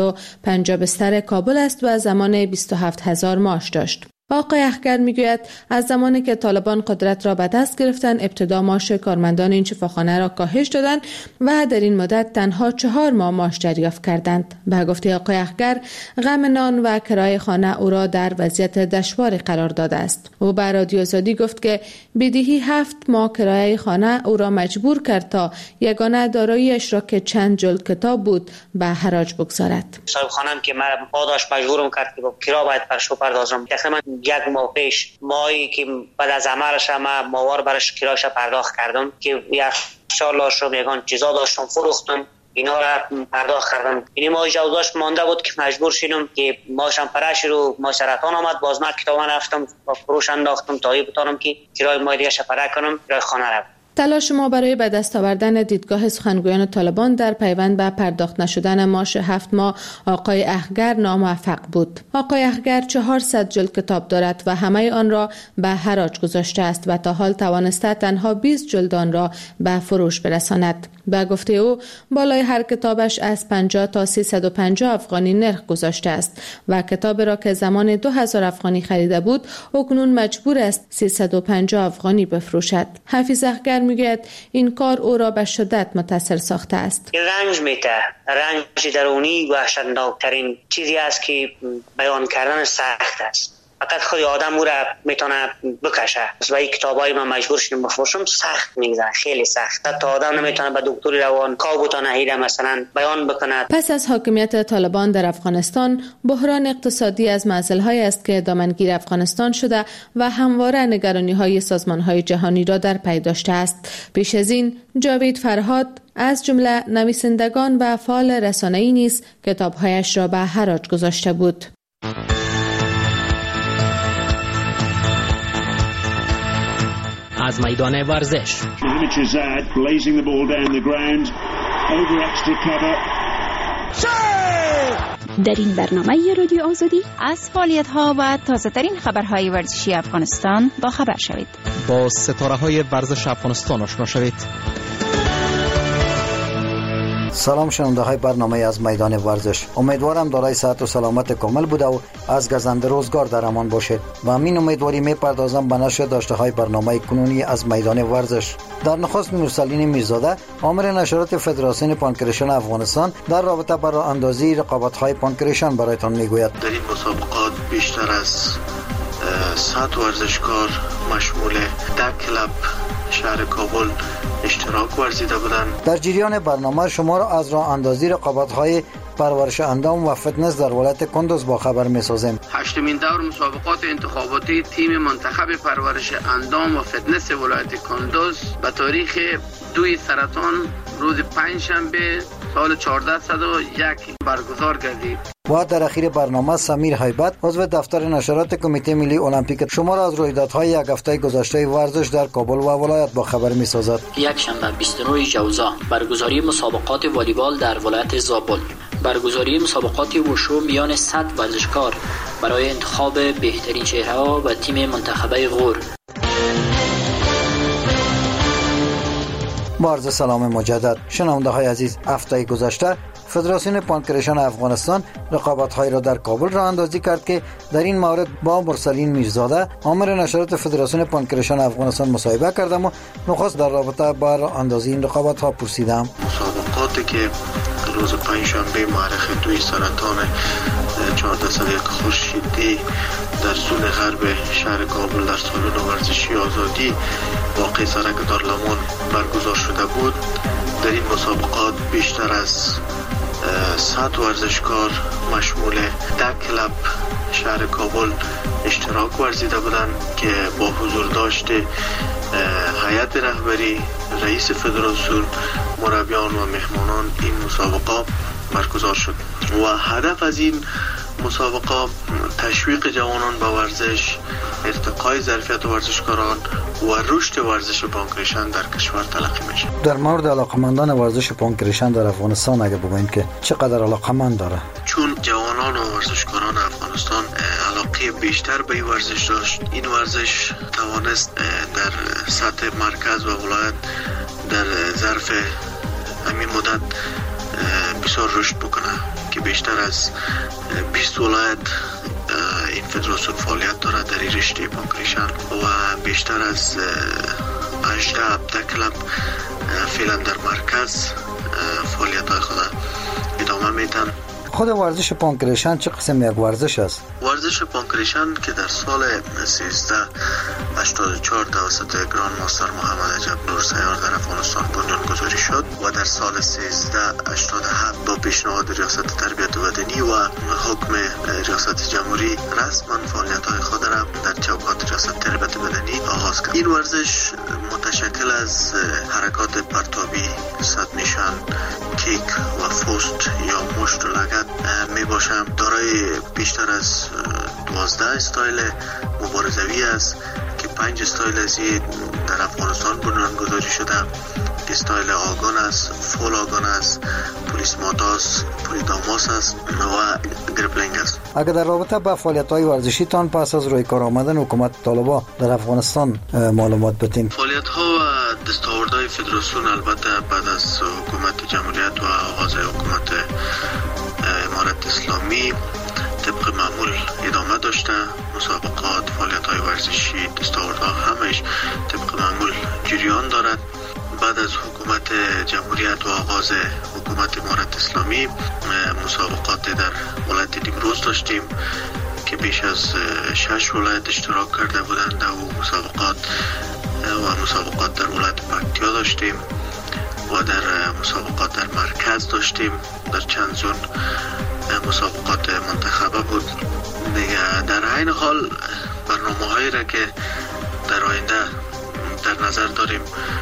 250 بستر کابل است و زمان 27,000 معاش داشت. آقای اخگر میگوید از زمانی که طالبان قدرت را به دست گرفتند ابتدا معاش کارمندان این شفاخانه را کاهش دادند و در این مدت تنها 4 ماه معاش دریافت کردند. به گفته آقای اخگر غم نان و کرایه خانه او را در وضعیت دشواری قرار داده است. او به رادیو آزادی گفت که بدهی 7 ماه کرایه خانه او را مجبور کرد تا یگانه داراییش را که چند جلد کتاب بود به حراج بگذارد. صاحب خانم که مرا پاداش مجبورم کرد که کرا باید برش بپردازم. تقریبا 1 ماه پیش ماهی که بعد از عملش ما ماوار برش کرایش پرداخت کردم که یک شالله شم یگان چیزا داشتم فروختم اینا را پرداخت کردم. این ماه جوداش مانده بود که مجبور شدم که ماشم پرش رو ماشرتان آمد باز من کتابا رفتم با فروش انداختم تا بتونم که کرای ماه دیگه شپره کنم کرای خانه را. تلاش ما برای به دست آوردن دیدگاه سخنگویان طالبان در پیوند به پرداخت نشدن معاش 7 ماه آقای اخگر ناموفق بود. آقای اخگر 400 جلد کتاب دارد و همه آن را به حراج گذاشته است و تا حال توانسته تنها 20 جلد آن را به فروش برساند. به گفته او بالای هر کتابش از 50 تا 350 افغانی نرخ گذاشته است و کتاب را که زمان 2000 افغانی خریده بود اکنون مجبور است 350 افغانی بفروشد. حفیظ اخگر میگوید این کار او را به شدت متاثر ساخته است. رنج میده، رنج درونی وحشتناکترین چیزی است که بیان کردن سخت است. فقط خود آدم او را میتونه بکشه و این کتابای من مجبور شدم بفروشم. سخت میگذره، خیلی سخت. تا آدم نمیتونه به دکتری روان کاو بتونه هیره مثلا بیان بکنه. پس از حاکمیت طالبان در افغانستان بحران اقتصادی از معضل‌هایی است که دامنگیر افغانستان شده و همواره نگرانی‌های سازمان‌های جهانی را در پی داشته است. پیش از این جاوید فرهاد از جمله نویسندگان و فعال رسانه‌ای نیز کتاب‌هایش را به حراج گذاشته بود. از میدان ورزش در این برنامه رادیو آزادی از فعالیت‌ها و تازه‌ترین خبرهای ورزشی افغانستان با خبر شوید. با ستاره‌های ورزش افغانستان آشنا شوید. سلام شنونده های برنامه از میدان ورزش. امیدوارم دارای صحت و سلامت کامل بوده و از گزنده روزگار در امان باشید و همین امیدواری میپردازم به نشر داشته های برنامه کنونی از میدان ورزش. در نخست نورسلین میرزاده آمر نشرات فدراسیون پانکریشن افغانستان در رابطه با راه اندازی رقابت های پانکریشن برایتان میگوید. در این مسابقات بیشتر از 100 ورزشکار مشمول 10 کلب شهر کابل اشتراک ورزیده بودند. در جریان برنامه شما را از راه اندازی رقابت های پرورش اندام و فتنس در ولایت کندوز با خبر می‌سازیم. هشتمین دور مسابقات انتخاباتی تیم منتخب پرورش اندام و فتنس ولایت کندوز به تاریخ 2 سرطان روز پنجشنبه سال 1401 برگزار گردید. و در اخیر برنامه سمیر هیبت عضو دفتر نشرات کمیته ملی المپیک شما را از رویدادهای یک هفته گذشته ورزش در کابل و ولایت با خبر می‌سازد. یک شنبه 29 جوزا برگزاری مسابقات والیبال در ولایت زابل، برگزاری مسابقات وشو میان 100 ورزشکار برای انتخاب بهترین چهره‌ها و تیم منتخبه غور. با عرض سلام مجدد شنونده های عزیز، هفته گذشته فدراسیون پانکریشن افغانستان رقابت‌های را در کابل راه اندازی کرد که در این مورد با مرسلین میرزاده آمر نشرات فدراسیون پانکریشن افغانستان مصاحبه کردم و نخست در رابطه با راه اندازی این رقابت‌ها پرسیدم. مسابقاتی که روز پنجشنبه مورخ 2 سرطان 1401 خورشیدی در سون غرب شهر کابل در سالن ورزشی آزادی واقع سرک دارالمان برگزار شده بود. در این مسابقات بیشتر از 100 ورزشکار مشمول 10 کلب شهر کابل اشتراک ورزیده بودند که با حضور داشت هیئت رهبری، رئیس فدراسیون، مربیان و مهمانان این مسابقه برگزار شد و هدف از این مسابقه تشویق جوانان به ورزش، ارتقای ظرفیت ورزشکاران و رشد ورزش پانکریشن در کشور تلقی میشه. در مورد علاقمندان ورزش پانکریشن در افغانستان اگه بگوییم که چقدر علاقمند داره؟ چون جوانان و ورزشکاران افغانستان علاقه بیشتر به این ورزش داشت، این ورزش توانست در سطح مرکز و ولایت در ظرف همین مدت بسیار رشد بکنه که بیشتر از 20 ولایت این فدراسیون فعالیت داره در این رشته پانکریشن و بیشتر از 18 کلب فعلا در مرکز فعالیت های خود ادامه میدن. خود ورزش پانکریشن چه قسم یک ورزش است؟ ورزش پانکریشن که در سال 1384 توسط گراند ماستر محمد عجب نور سیار در افغانستان بنیانگذاری شد و در سال 1387 با پیشنهاد ریاست تربیت بدنی و حکم ریاست جمهوری رسما فعالیت‌های خود را در چوکات ریاست تربیت بدنی آغاز کرد. این ورزش متشکل از حرکات پرتابی، صد نشان، کیک و فوست یا مشت و لگد می باشم. دارای بیشتر از 12 استایل مبارزوی است که 5 استایل از در افغانستان بنیانگذاری شده. استایل آگان است، فول آگان است، پولیس ماتاس، پولیداماس است و گریپلینگ است. اگر در رابطه با فعالیت‌های ورزشی تان پس از روی کار آمدن حکومت طالبان در افغانستان معلومات بدین. فعالیت‌ها و دستاوردهای فدراسیون البته بعد از حکومت جمهوریت و آغاز حکومت امارت اسلامی طبق معمول ادامه داشته. مسابقات، فعالیت‌های ورزشی، دستاوردها همش طبق معمول جریان دارد. بعد از حکومت جمهوریت و آغاز حکومت امارت اسلامی مسابقات در ولایت نیمروز داشتیم که بیش از 6 ولایت اشتراک کرده بودند و مسابقات در ولایت پکتیا داشتیم و در مسابقات در مرکز داشتیم. در چند زون مسابقات منتخبه بود دیگه. در این حال برنامه‌هایی را که در آینده در نظر داریم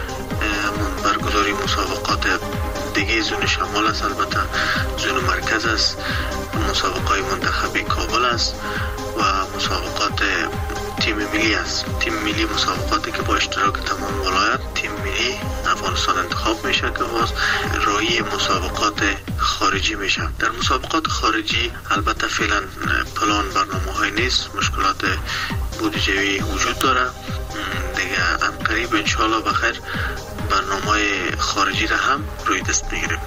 برگزاری مسابقات دیگه زون شمال است، البته زون مرکز است، مسابقات منتخبی کابل است و مسابقات تیم ملی است. تیم ملی مسابقاتی که با اشتراک تمام ولایت تیم ملی افغانستان انتخاب میشه که باز راهی مسابقات خارجی میشه. در مسابقات خارجی البته فعلا پلان برنامه‌های نیست، مشکلات بودجه‌ای وجود داره دیگه. قریب انشالله بخیر برنامه خارجی را هم روی دست میگیریم.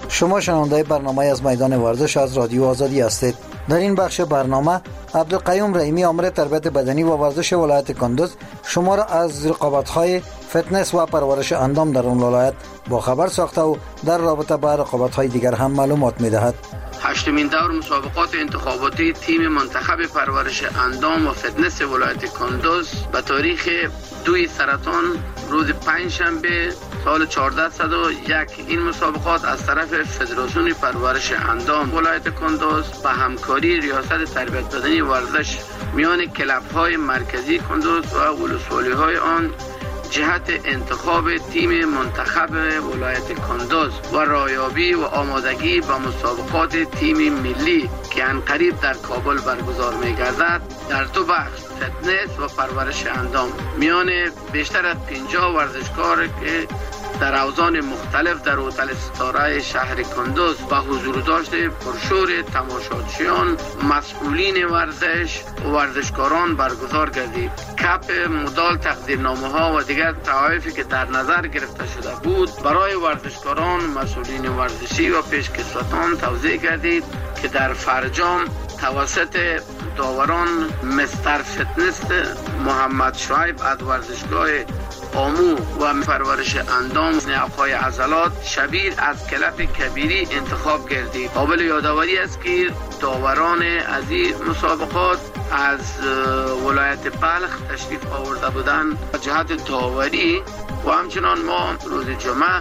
شما شنونده برنامه از میدان ورزش از رادیو آزادی هستید. در این بخش برنامه عبدالقیوم رحیمی آمر تربیت بدنی و ورزش ولایت کندوز شما را از رقابت‌های فتنس و پرورش اندام در اون ولایت با خبر ساخته و در رابطه با رقابت‌های دیگر هم معلومات می‌دهد. هشتمین دور مسابقات انتخاباتی تیم منتخب پرورش اندام و فتنس ولایت کندوز به تاریخ 2 سرطان روز پنجشنبه سال 1401 این مسابقات از طرف فدراسیون پرورش اندام ولایت کندوز به همکاری ریاست تربیت بدنی ورزش میان کلب‌های مرکزی کندوز و ولسوالی‌های آن جهت انتخاب تیم منتخب ولایت کندوز و رایابی و آمادگی به مسابقات تیم ملی که عنقریب در کابل برگزار می‌گردد در دو بخش فتنس و پرورش اندام میان بیشتر از 50 ورزشکار که در اوزان مختلف در هتل ستاره شهر کندوز با حضور داشته پرشور تماشاچیان، مسئولین ورزش و ورزشکاران برگزار گردید. کپ، مدال، تقدیرنامه ها و دیگر تحایفی که در نظر گرفته شده بود برای ورزشکاران، مسئولین ورزشی و پیشکسوتان توزیع گردید که در فرجام توسط داوران مستر فتنس محمد شعیب از ورزشگاه آمو و پرورش اندام آقای عضلات شبیر از کلب کبیری انتخاب گردید. قابل یادآوری است که داوران از این مسابقات از ولایت بلخ تشریف آورده بودند جهت داوری و همچنان ما روز جمعه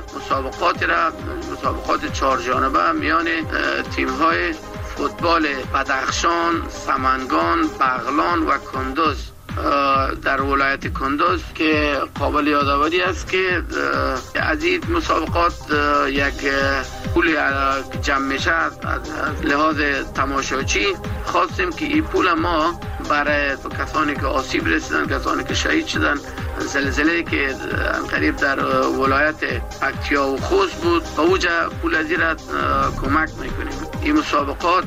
مسابقات 4 جانبه میان تیم‌های فوتبال بدخشان، سمنگان، بغلان و کندوز در ولایت کندوز که قابل یادآوری است که از این مسابقات یک پول جمع میشه از لحاظ تماشاچی خواستیم که این پول ما برای کسانی که آسیب رسیدن، کسانی که شهید شدن، زلزله که قریب در ولایت پکتیا و خوست بود با اوجه پول از این کمک میکنیم. این مسابقات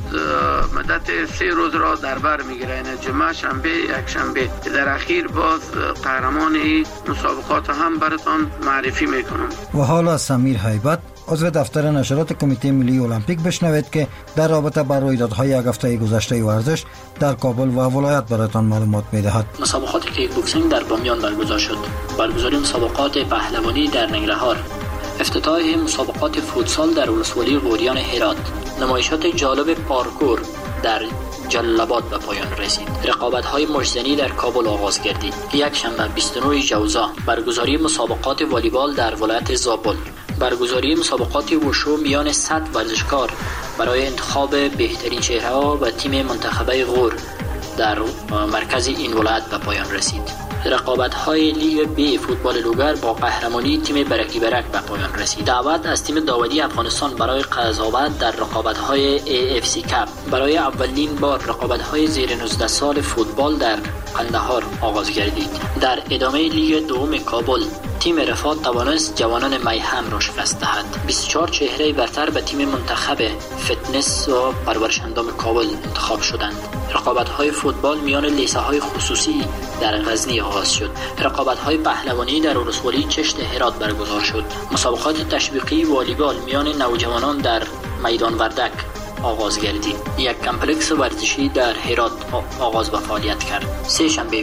مدت 3 روز را در بر میگیره، یعنی جمعه، شنبه، یک شنبه. در اخیر باز قهرمان این مسابقات هم براتان معرفی میکنم. و حالا سمیر هیبت عضو دفتر نشرات کمیته ملی المپیک بشنوید که در رابطه با رویدادهای یک هفته گذشته ورزش در کابل و ولایت براتان معلومات میدهد. مسابقات کیک بوکسینگ در بامیان برگزار شد. برگزاری مسابقات پهلوانی در ننگرهار، افتتاح مسابقات فوتسال در ولسوالی غوریان هرات، نمایشات جالب پارکور در جلال‌آباد به پایان رسید. رقابت‌های مشتزنی در کابل آغاز گردید. یک شنبه 29 ژوئن برگزاری مسابقات والیبال در ولایت زابل، برگزاری مسابقات وشو میان 100 ورزشکار برای انتخاب بهترین چهره‌ها و تیم منتخبه غور در مرکز این ولایت به پایان رسید. رقابت‌های لیگ بی فوتبال لوگر با قهرمانی تیم برکی برک به پایان رسید. دعوت از تیم داودی افغانستان برای قضاوت در رقابت‌های AFC کاپ. برای اولین بار رقابت‌های زیر 19 سال فوتبال در قندهار آغاز گردید. در ادامه لیگ دوم کابل تیم رفات توانست جوانان میهم را شکست دهد. 24 چهره برتر به تیم منتخب فتنس و پرورش اندام کابل انتخاب شدند. رقابت‌های فوتبال میان لیسه‌های خصوصی در غزنی آغاز شد. رقابت‌های پهلوانی در ولسوالی چشت هرات برگزار شد. مسابقات تشویقی والیبال میان نوجوانان در میدان وردک آغاز گردید. یک کمپلکس ورزشی در هرات آغاز به فعالیت کرد. سه شنبه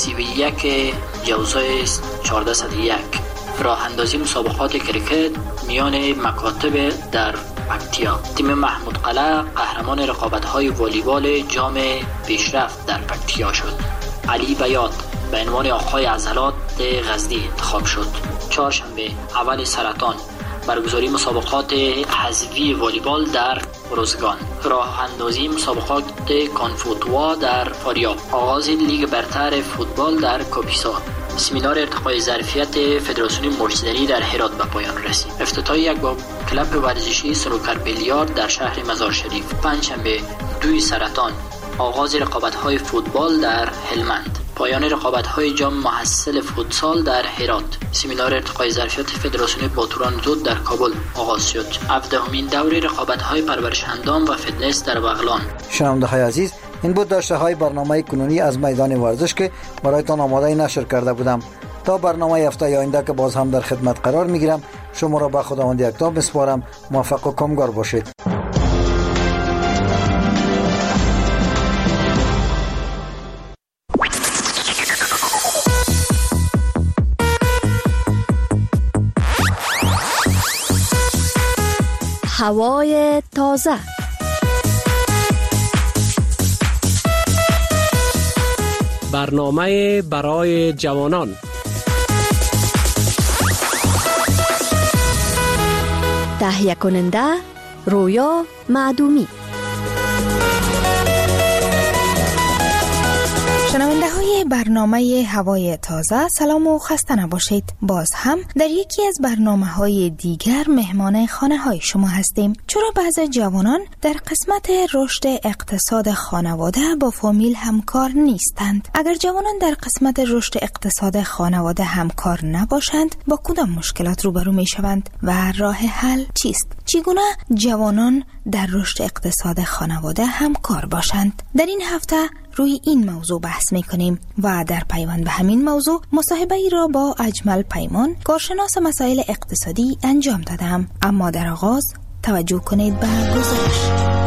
31 ژوئن 1401 راه اندازی مسابقات کریکت میان مکاتب در پکتیا. تیم محمود قلعه قهرمان رقابت‌های والیبال جام پیشرفت در پکتیا شد. علی بیات به عنوان آقای عضلات غزنی انتخاب شد. چهارشنبه اول سرطان برگزاری مسابقات حذفی والیبال در روزگان. راه اندازی مسابقات کانفوتوا در فاریاب. آغاز لیگ برتر فوتبال در کاپیسا. سمینار ارتقای ظرفیت فدراسیون مشتزنی در هرات به پایان رسید. افتتاح یک با کلب ورزشی سنوکر بیلیارد در شهر مزار شریف. پنجشنبه 2 سرطان آغاز رقابت‌های فوتبال در هلمند. پایان رقابت‌های جام محصل فوتسال در هرات. سمینار ارتقای ظرفیت فدراسیون باتوران دود در کابل آغاز شد. 17مین دور رقابت‌های پرورش اندام و فتنس در بغلان. شنونده‌های عزیز، این بود داشته‌های برنامه کنونی از میدان ورزش که برایتان آماده نشر کرده بودم. تا برنامه هفته آینده که باز هم در خدمت قرار میگیرم، شما را به خداوند یکتا میسپارم. موفق و کامگار باشید. هوای تازه. برنامه برای جوانان. تهیه کننده رویا معدومی. شنونده های برنامه هوای تازه، سلام و خسته نباشید. باز هم در یکی از برنامه های دیگر مهمان خانه های شما هستیم. چرا بعضی جوانان در قسمت رشد اقتصاد خانواده با فامیل همکار نیستند؟ اگر جوانان در قسمت رشد اقتصاد خانواده همکار نباشند، با کدام مشکلات روبرو می شوند و راه حل چیست؟ چگونه جوانان در رشد اقتصاد خانواده همکار باشند؟ در این هفته روی این موضوع بحث میکنیم و در پیوند به همین موضوع مصاحبه ای را با اجمل پیمان، کارشناس مسائل اقتصادی انجام دادم. اما در آغاز توجه کنید به گزارش.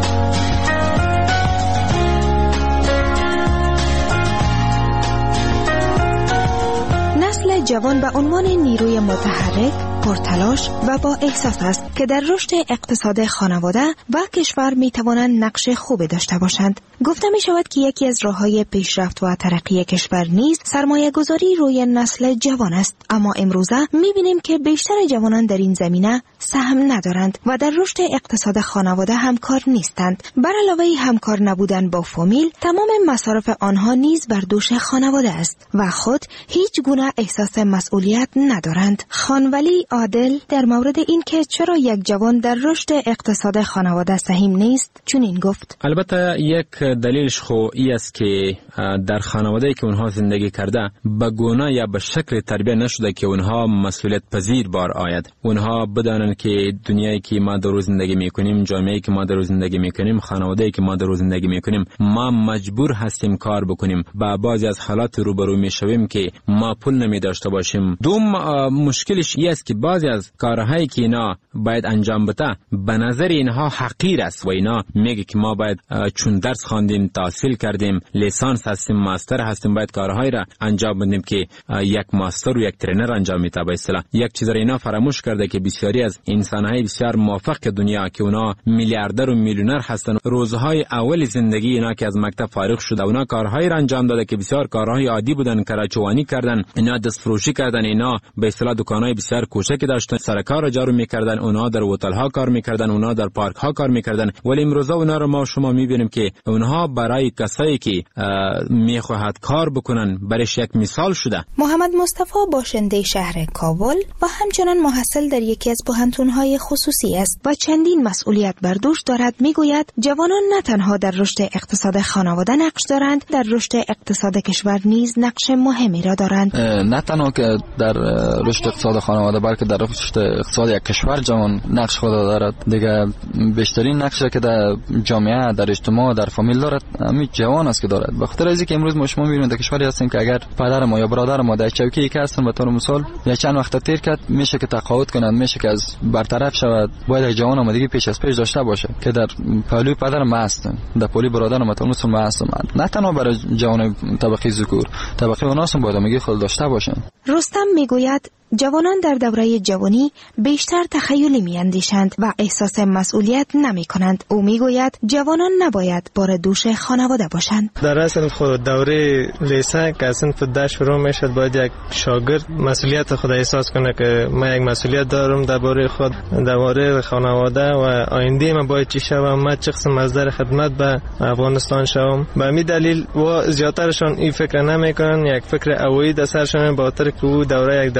نسل جوان به عنوان نیروی متحرک، پرتلاش و با احساس است که در رشد اقتصاد خانواده و کشور می توانند نقش خوبی داشته باشند. گفته می شود که یکی از راه‌های پیشرفت و ترقی کشور نیز سرمایه گذاری روی نسل جوان است. اما امروزه می بینیم که بیشتر جوانان در این زمینه سهم ندارند و در رشد اقتصاد خانواده همکار نیستند. بر علاوه همکار نبودن با فامیل، تمام مصارف آنها نیز بر دوش خانواده است و خود هیچ گونه احساس مسئولیت ندارند. خانولی عادل در مورد این که چرا یک جوان در رشد اقتصاد خانواده سهم نیست چنین گفت: البته یک دلیلش خو ای است که در خانواده‌ای که اونها زندگی کرده به گونه یا به شکل تربیت نشده که اونها مسئولیت پذیر بار آید. اونها بدانند که دنیایی که ما در زندگی میکنیم، جامعه‌ای که ما در زندگی میکنیم، خانواده‌ای که ما در زندگی میکنیم، ما مجبور هستیم کار بکنیم. با بعضی از حالات روبرو میشویم که ما پول نمی داشته باشیم. دوم مشکلش ای است که بعضی از کارهایی که اینا باید انجام بده به نظر اینها حقیر است و اینا میگه که ما باید چون درس خواندیم، تحصیل کردیم، لیسانس هستیم، ماستر هستیم، باید کارهایی را انجام بدیم که یک ماستر و یک ترینر انجام میده. به اصطلاح یک چیز را اینا فراموش کرده که بسیاری از انسان‌های بسیار موفق دنیا که اونا میلیاردر و میلیونر هستن، روزهای اول زندگی اینا که از مکتب فارغ شده اونا کارهایی را انجام داده که بسیار کارهای عادی بودن، کراچوانی کردن، اینا دستفروشی کردن، اینا به اصطلاح دکانای بسیار کوچکی داشتن، سرکار جارو میکردن، اونا در هتل ها کار میکردن، اونا در پارک ها کار میکردن. ولی امروزه اونا رو ما شما میبینیم که اونها برای کسایی که میخواهد کار بکنن برایش یک مثال شده. محمد مصطفی باشنده شهر کابل و همچنان محصل در یکی از پوهنتون‌های خصوصی است و چندین مسئولیت بر دوش دارد. میگوید جوانان نه تنها در رشد اقتصاد خانواده نقش دارند، در رشد اقتصاد کشور نیز نقش مهمی را دارند. نه تنها که در رشد اقتصاد خانواده بلکه در رشد اقتصاد یک کشور جوان نقش خود دارد. دیگه بیشترین نقشی که در جامعه، در اجتماع، در فامیل دارد همین جوان است که دارد. به خاطر اینکه امروز ما شما میبینید در کشوری هستیم که اگر پدر ما یا برادر ما در چوکی یک هستن به طور مثال یا چند وقت تیر کرد، میشه که تقاعد کنند، میشه که از برطرف شود، باید یک جوان آمادگی پیش از پیش داشته باشه که در پهلوی پدر ما هستن، در پهلوی برادر ما طور مثال ما هستن. نه تنها برای جوان طبقه ذکور، طبقه اوناس هم باید آمادگی خود داشته باشن. رستم میگوید جوانان در دوره جوانی بیشتر تخیلی میاندیشند و احساس مسئولیت نمی کنند. او میگوید جوانان نباید بار دوش خانواده باشند. در اصل خود دوره لیسانس که اصلا فده شروع میشد، باید یک شاگرد مسئولیت خود احساس کنه که من یک مسئولیت دارم درباره خود، درباره خانواده و آینده من باید چی شوم، من چه قسم مصدر خدمت به افغانستان شوم. به همین دلیل و زیاترشان این فکر نمیکنن، یک فکر اویی در سرشون به خاطر که او دوره یک دوران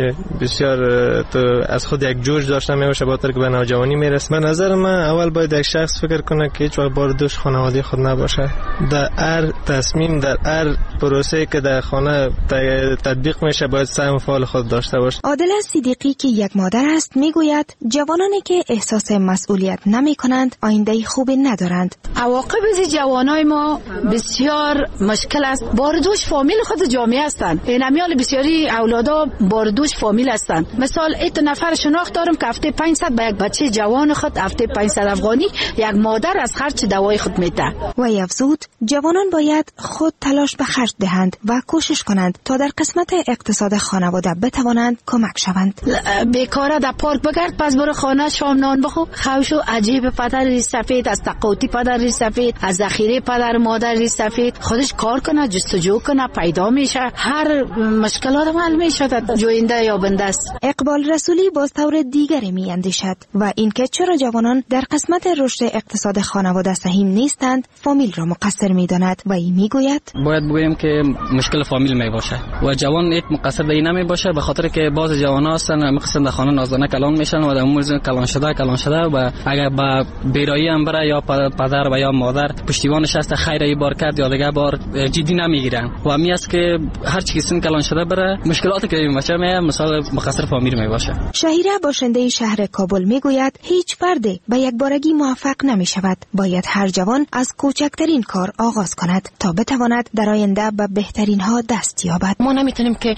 بسیار تو از خود یک جوش داشته میشه با که به نوجوانی میرسه. به نظر من اول باید یک شخص فکر کنه که هیچ وقت بار دوش خانواده خود نباشه. در هر تصمیم، در هر پروسه که در خانه تطبیق میشه باید سهم فعال خود داشته باشه. عادل صدیقی که یک مادر است میگوید جوانانی که احساس مسئولیت نمی کنند آینده خوبی ندارند. عواقب از جوانای ما بسیار مشکل است. باردوش فامیل خود جامعه هستند. اینمیال بسیاری اولادا باردوش فامیل هستند. مثال ایت نفر شناخت دارم که هفته 500 به یک بچه جوان خود هفته 500 افغانی یک مادر از خرج دوای خود میده. و افزود جوانان باید خود تلاش به خرج دهند و کوشش کنند تا در قسمت اقتصاد خانواده بتوانند کمک شوند. بیکاره در پارک بگرد پس برو خانه شام نان بخو. خوشو عجیب پدر ریش سفید، از تقوتی پدر ریش سفید، از ذخیره پدر مادر ریش سفید. خودش کار کنه، جستجو کنه، پیدا میشه. هر مشکلات حل میشه. جوینده یا بنده است. اقبال رسولی باز طور دیگری می اندیشد و اینکه چرا جوانان در قسمت رشد اقتصاد خانواده سهیم نیستند فامیل را مقصر می داند و این می گوید باید بگویم که مشکل فامیل می باشه و جوان یک مقصر به این نمی باشه، به خاطر که باز جوان هستن مخصوصا در خانه نازنه کلان میشن و در موزه کلان شده و اگر با بیرایی هم بره یا پدر و یا مادر پشتیبانش هست خیر ای بار کرد یا دیگه بار جدی نمیگیرن و همین است که هر چی سن کلان شده بره مشکلاتی که بچه مثال مقصر فامیل می باشه. شهیره باشنده شهر کابل می گوید هیچ فرد به یک بارگی موفق نمی شود. باید هر جوان از کوچکترین کار آغاز کند تا بتواند در آینده به بهترین ها دست یابد. ما نمیتونیم که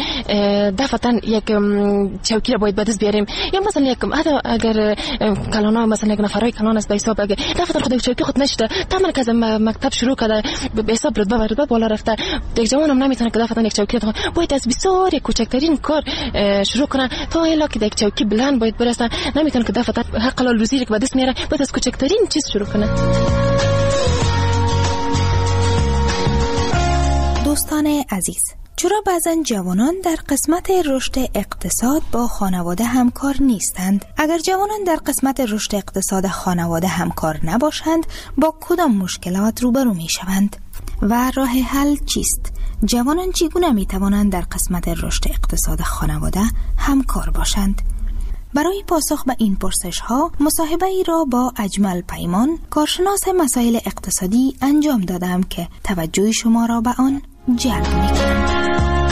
دفعتا یک چوکی را باید به دست بیاریم یا مثلا یک اگر کلانا مثلا یک نفرای کلان است به حساب اگر دفعتا خود چوکی خود نشده تمام که از مکتب شروع کرده به حساب رتبه بالا رفته یک جوان هم نمیتونه که دفعتا یک چوکی باید از بسیار کوچکترین کار شروع کنه تا الا که یک چوکی بلند باید برسه. نمیتونه که دفعتا حق حلال روزی که به دست میاره باید از کوچکترین چیز شروع کنه. دوستان عزیز، چرا بعضا جوانان در قسمت رشد اقتصاد با خانواده همکار نیستند؟ اگر جوانان در قسمت رشد اقتصاد خانواده همکار نباشند با کدام مشکلات روبرو می شوند؟ و راه حل چیست؟ جوانان چگونه می توانند در قسمت رشد اقتصاد خانواده همکار باشند؟ برای پاسخ به این پرسش ها مصاحبه ای را با اجمل پیمان کارشناس مسائل اقتصادی انجام دادم که توجه شما را به آن جلب می‌کنم.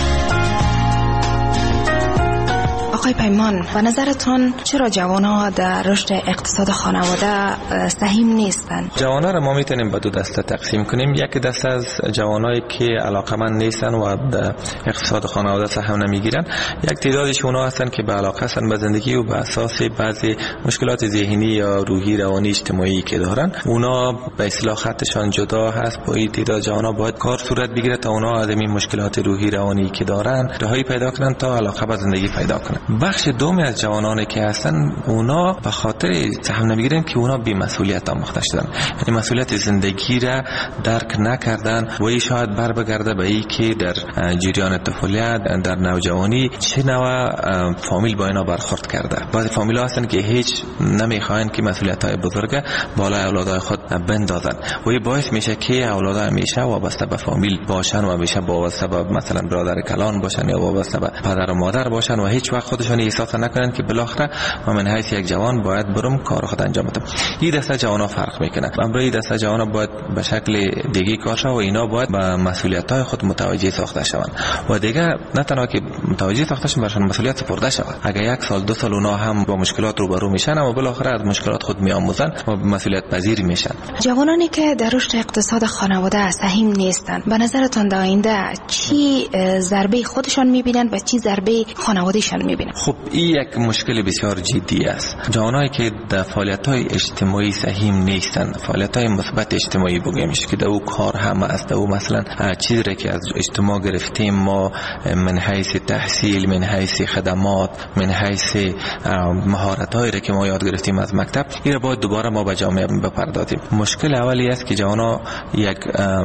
آقای پیمان، به نظرتون چرا جوان‌ها در رشد اقتصاد خانواده سهیم نیستند؟ جوان‌ها را ما میتونیم به دو دسته تقسیم کنیم. یک دسته از جوانایی که علاقه‌مند نیستن و در اقتصاد خانواده سهم نمیگیرن، یک تعدادش اونها هستن که به علاقه هستن به زندگی و به اساس بعضی مشکلات ذهنی یا روحی روانی اجتماعی که دارن، اونا به اصطلاح خطشان جدا هست. با این تعداد جوان‌ها باید کار صورت بگیره تا اونا از این مشکلات روحی روانی که دارن رهایی پیدا کنن تا علاقه به زندگی پیدا کنن. بخش دومی از جوانانی که هستن اونا به خاطر سهم نمیگیرن که اونا بی مسئولیت آموخته شدن، یعنی مسئولیت زندگی را درک نکردن و این شاید بر بگرده به این که در جریان طفولیت در نوجوانی چه نوع فامیل با اینا برخورد کرده. بعضی فامیل ها هستن که هیچ نمیخواین که مسئولیت های بزرگ بالای اولادای خود بندازن و این باعث میشه که اولادها همیشه وابسته به فامیل باشن و همیشه وابسته به مثلا برادر کلان باشن یا وابسته به پدر و مادر باشن و هیچ وقت خودشون احساس نکنن که بالاخره من حیث یک جوان باید برم کار خود انجام بدم. این دسته جوانا فرق میکنه. امروز این دسته جوانا باید به شکل دیگه کار شود و اینا باید به مسئولیت‌های خود متوجه ساخته شوند و دیگه نه تنها که متوجه ساخته شوند برشان مسئولیت سپرده شود. اگر یک سال دو سال اونا هم با مشکلات روبرو میشن اما بالاخره از مشکلات خود میآموزن و مسئولیت پذیر میشن. جوانانی که در رشد اقتصاد خانواده سهیم نیستند به نظرتون در آینده چی ضربه خودشان میبینن و چی ضربه خانوادهشان میبینن؟ خب این یک مشکل بسیار جدی است. جوانایی که در فعالیت‌های اجتماعی سهیم نیستند، فعالیت‌های مثبت اجتماعی بگیمش که در او کار هم است، او مثلا چیزی که از اجتماع گرفتیم ما من حیث تحصیل، من حیث خدمات، من حیث مهارت‌هایی که ما یاد گرفتیم از مکتب، این را باید دوباره ما به جامعه بپردازیم. مشکل اولی است که جوانا یک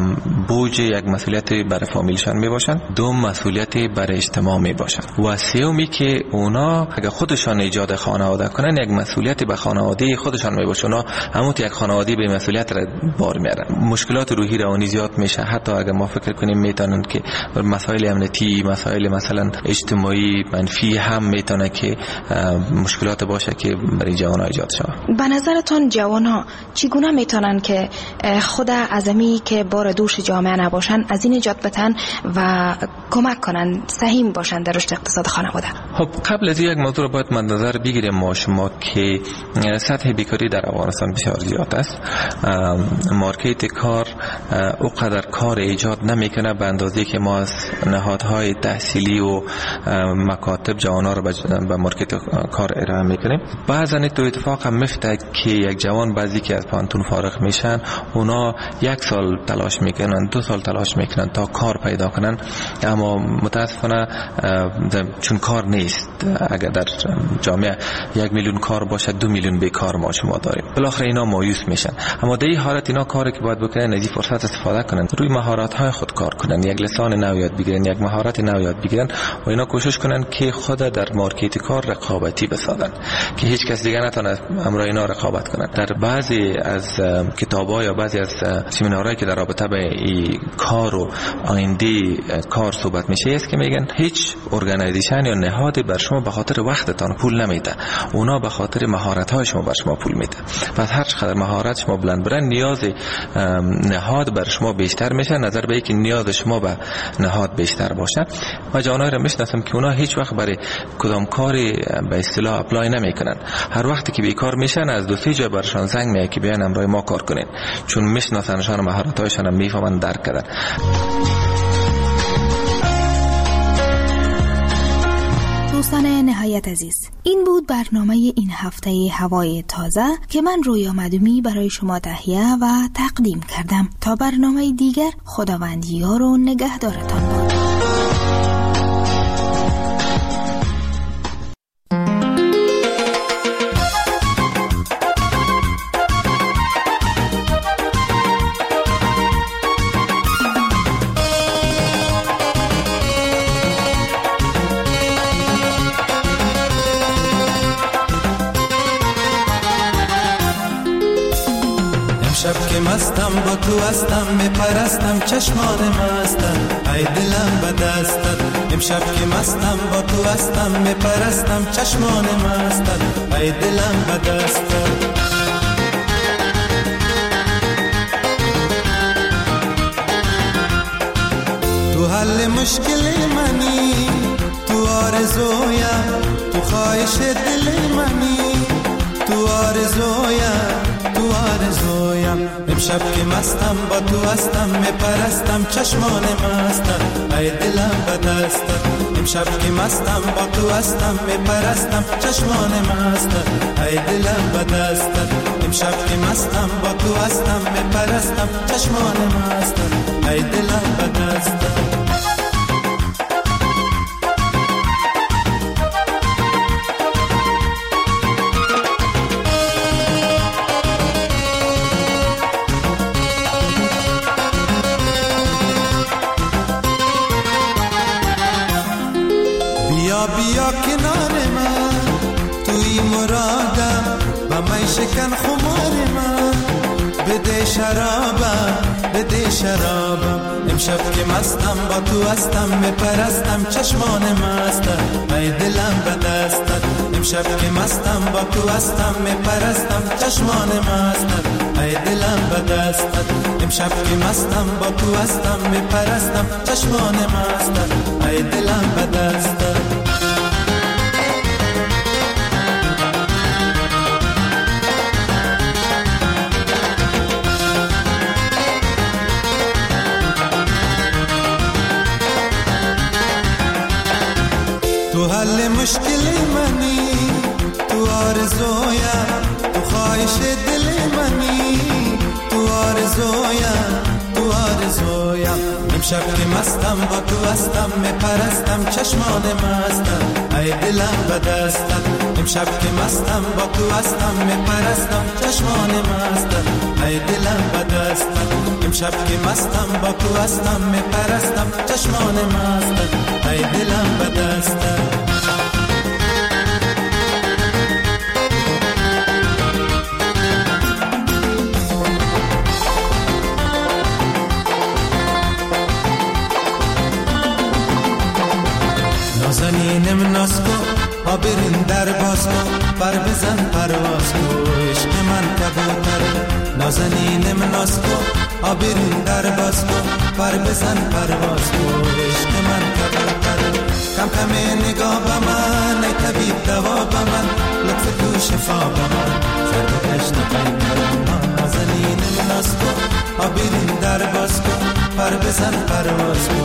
بوج، یک مسئولیت برای فامیلشان میباشند، دوم مسئولیت برای اجتماع میباشند و سومی که اونا اگه خودشان ایجاد خانواده کنن یک مسئولیت به خانواده خودشان میباشه. اونا همون یک خانواده به مسئولیت را بار میارن. مشکلات روحی روانی زیاد میشه. حتی اگه ما فکر کنیم میتونن که مسائل امنیتی، مسائل مثلا اجتماعی منفی هم میتونه که مشکلات باشه که برای جوانان ایجاد شود. به نظرتون جوانان چگونه میتونن که خود عزمی که بار دوش جامعه نباشن از این نجات بدن و کمک کنن سهیم باشن در رشد اقتصاد خانواده؟ خب قبل از یک موضوع رو باید مد نظر بگیریم ما شما که سطح بیکاری در افغانستان بسیار زیاد است. مارکت کار اونقدر کار ایجاد نمیکنه به اندازه که ما از نهادهای تحصیلی و مکاتب جوانان رو به مارکت کار ارائه میکنیم. بعضا تو اتفاق هم میفته که یک جوان بعضی که از پانتون فارغ میشن اونا 1 سال تلاش میکنن، 2 سال تلاش میکنن تا کار پیدا کنن، اما متاسفانه چون کار نیست. اگر در جامعه 1 میلیون کار باشه 2 میلیون بیکار ما شما داریم. بالاخره اینا مایوس میشن. اما در این حالت اینا کاری که باید بکنن از این فرصت استفاده کنن، روی مهارت های خود کار کنن، یک لسان نو یاد بگیرن، یک مهارت نو یاد بگیرن و اینا کوشش کنن که خود در مارکت کار رقابتی بسازن که هیچ کس دیگه نتونه امرای اینا رقابت کنه. در بعضی از کتاب‌ها یا بعضی از سمینارهایی که در رابطه به این کار و آینده کار صحبت میشه است که میگن هیچ ارگانایزیشن یا نهادی بر شما به خاطر وقتتان پول نمیده، اونا به خاطر مهارت‌های شما بر شما پول میده. پس هر چقدر مهارت شما بلند بره نیاز نهاد بر شما بیشتر میشه، نظر به اینکه نیاز شما به نهاد بیشتر باشه. و جوانایی رو میشناسم که اونا هیچ وقت برای کدام کاری به اصطلاح اپلای نمیکنن. هر وقتی که بیکار میشن از 2-3 جای برشان زنگ میاد که بیاین امروز ما کار کنین، چون میشناسنشان و مهارت‌هایشان هم میفهمن درک کردن. دوستان نهایت عزیز، این بود برنامه این هفته هوای تازه که من رویا مدومی برای شما تهیه و تقدیم کردم. تا برنامه دیگر خداوند یار و نگهدارتان باد. شب که مستم با تو هستم میپرستم چشمان مستم ای دلم به دستت. امشب که مستم با تو هستم میپرستم چشمان مستم ای دلم به دستت. تو حل مشکل منی، تو آرزویم، تو خواهش دل منی، تو آرزویم، تو آرزویم. امشب که مستم با تو هستم میپرستم چشمان مستم ای دلم به دستت. امشب که مستم با تو هستم میپرستم چشمان مستم ای دلم به دستت. امشب که مستم با تو هستم میپرستم چشمان مستم ای دلم به دستت. بیا کنار من توی مرادم و من شکن خمار من بده شرابم بده شرابم. امشب که مستم با تو هستم میپرستم چشمان مستم ای دلم به دستت. امشب که مستم با تو هستم میپرستم چشمان مستم ای دلم به دستت. امشب که مستم با تو هستم میپرستم چشمان مستم ای دلم به دستت. تو حل مشکل منی، تو آرزویم، تو خواهش دل منی، تو آرزویم، تو آرزویم. امشب که مستم با تو هستم میپرستم چشمان مستم ای دلم به دستت. امشب که مستم با تو هستم میپرستم چشمان مستم ای دلم به دستت. امشب که مستم با تو هستم میپرستم چشمان مستم ای دلم به دستت. نازنینم ناز کن آبرین در باز کن پر بزن پرواز کن عشق من کبوتر نازنینم ناز کن آبرین در باز کن پر بزن پرواز کن عشق من کبوتر کم کم نگاه با من ای طبیب دوا با من لطف تو شفا با من زرد کشت قیمر نازنینم ناز کن آبرین در باز کن پر بزن پرواز کن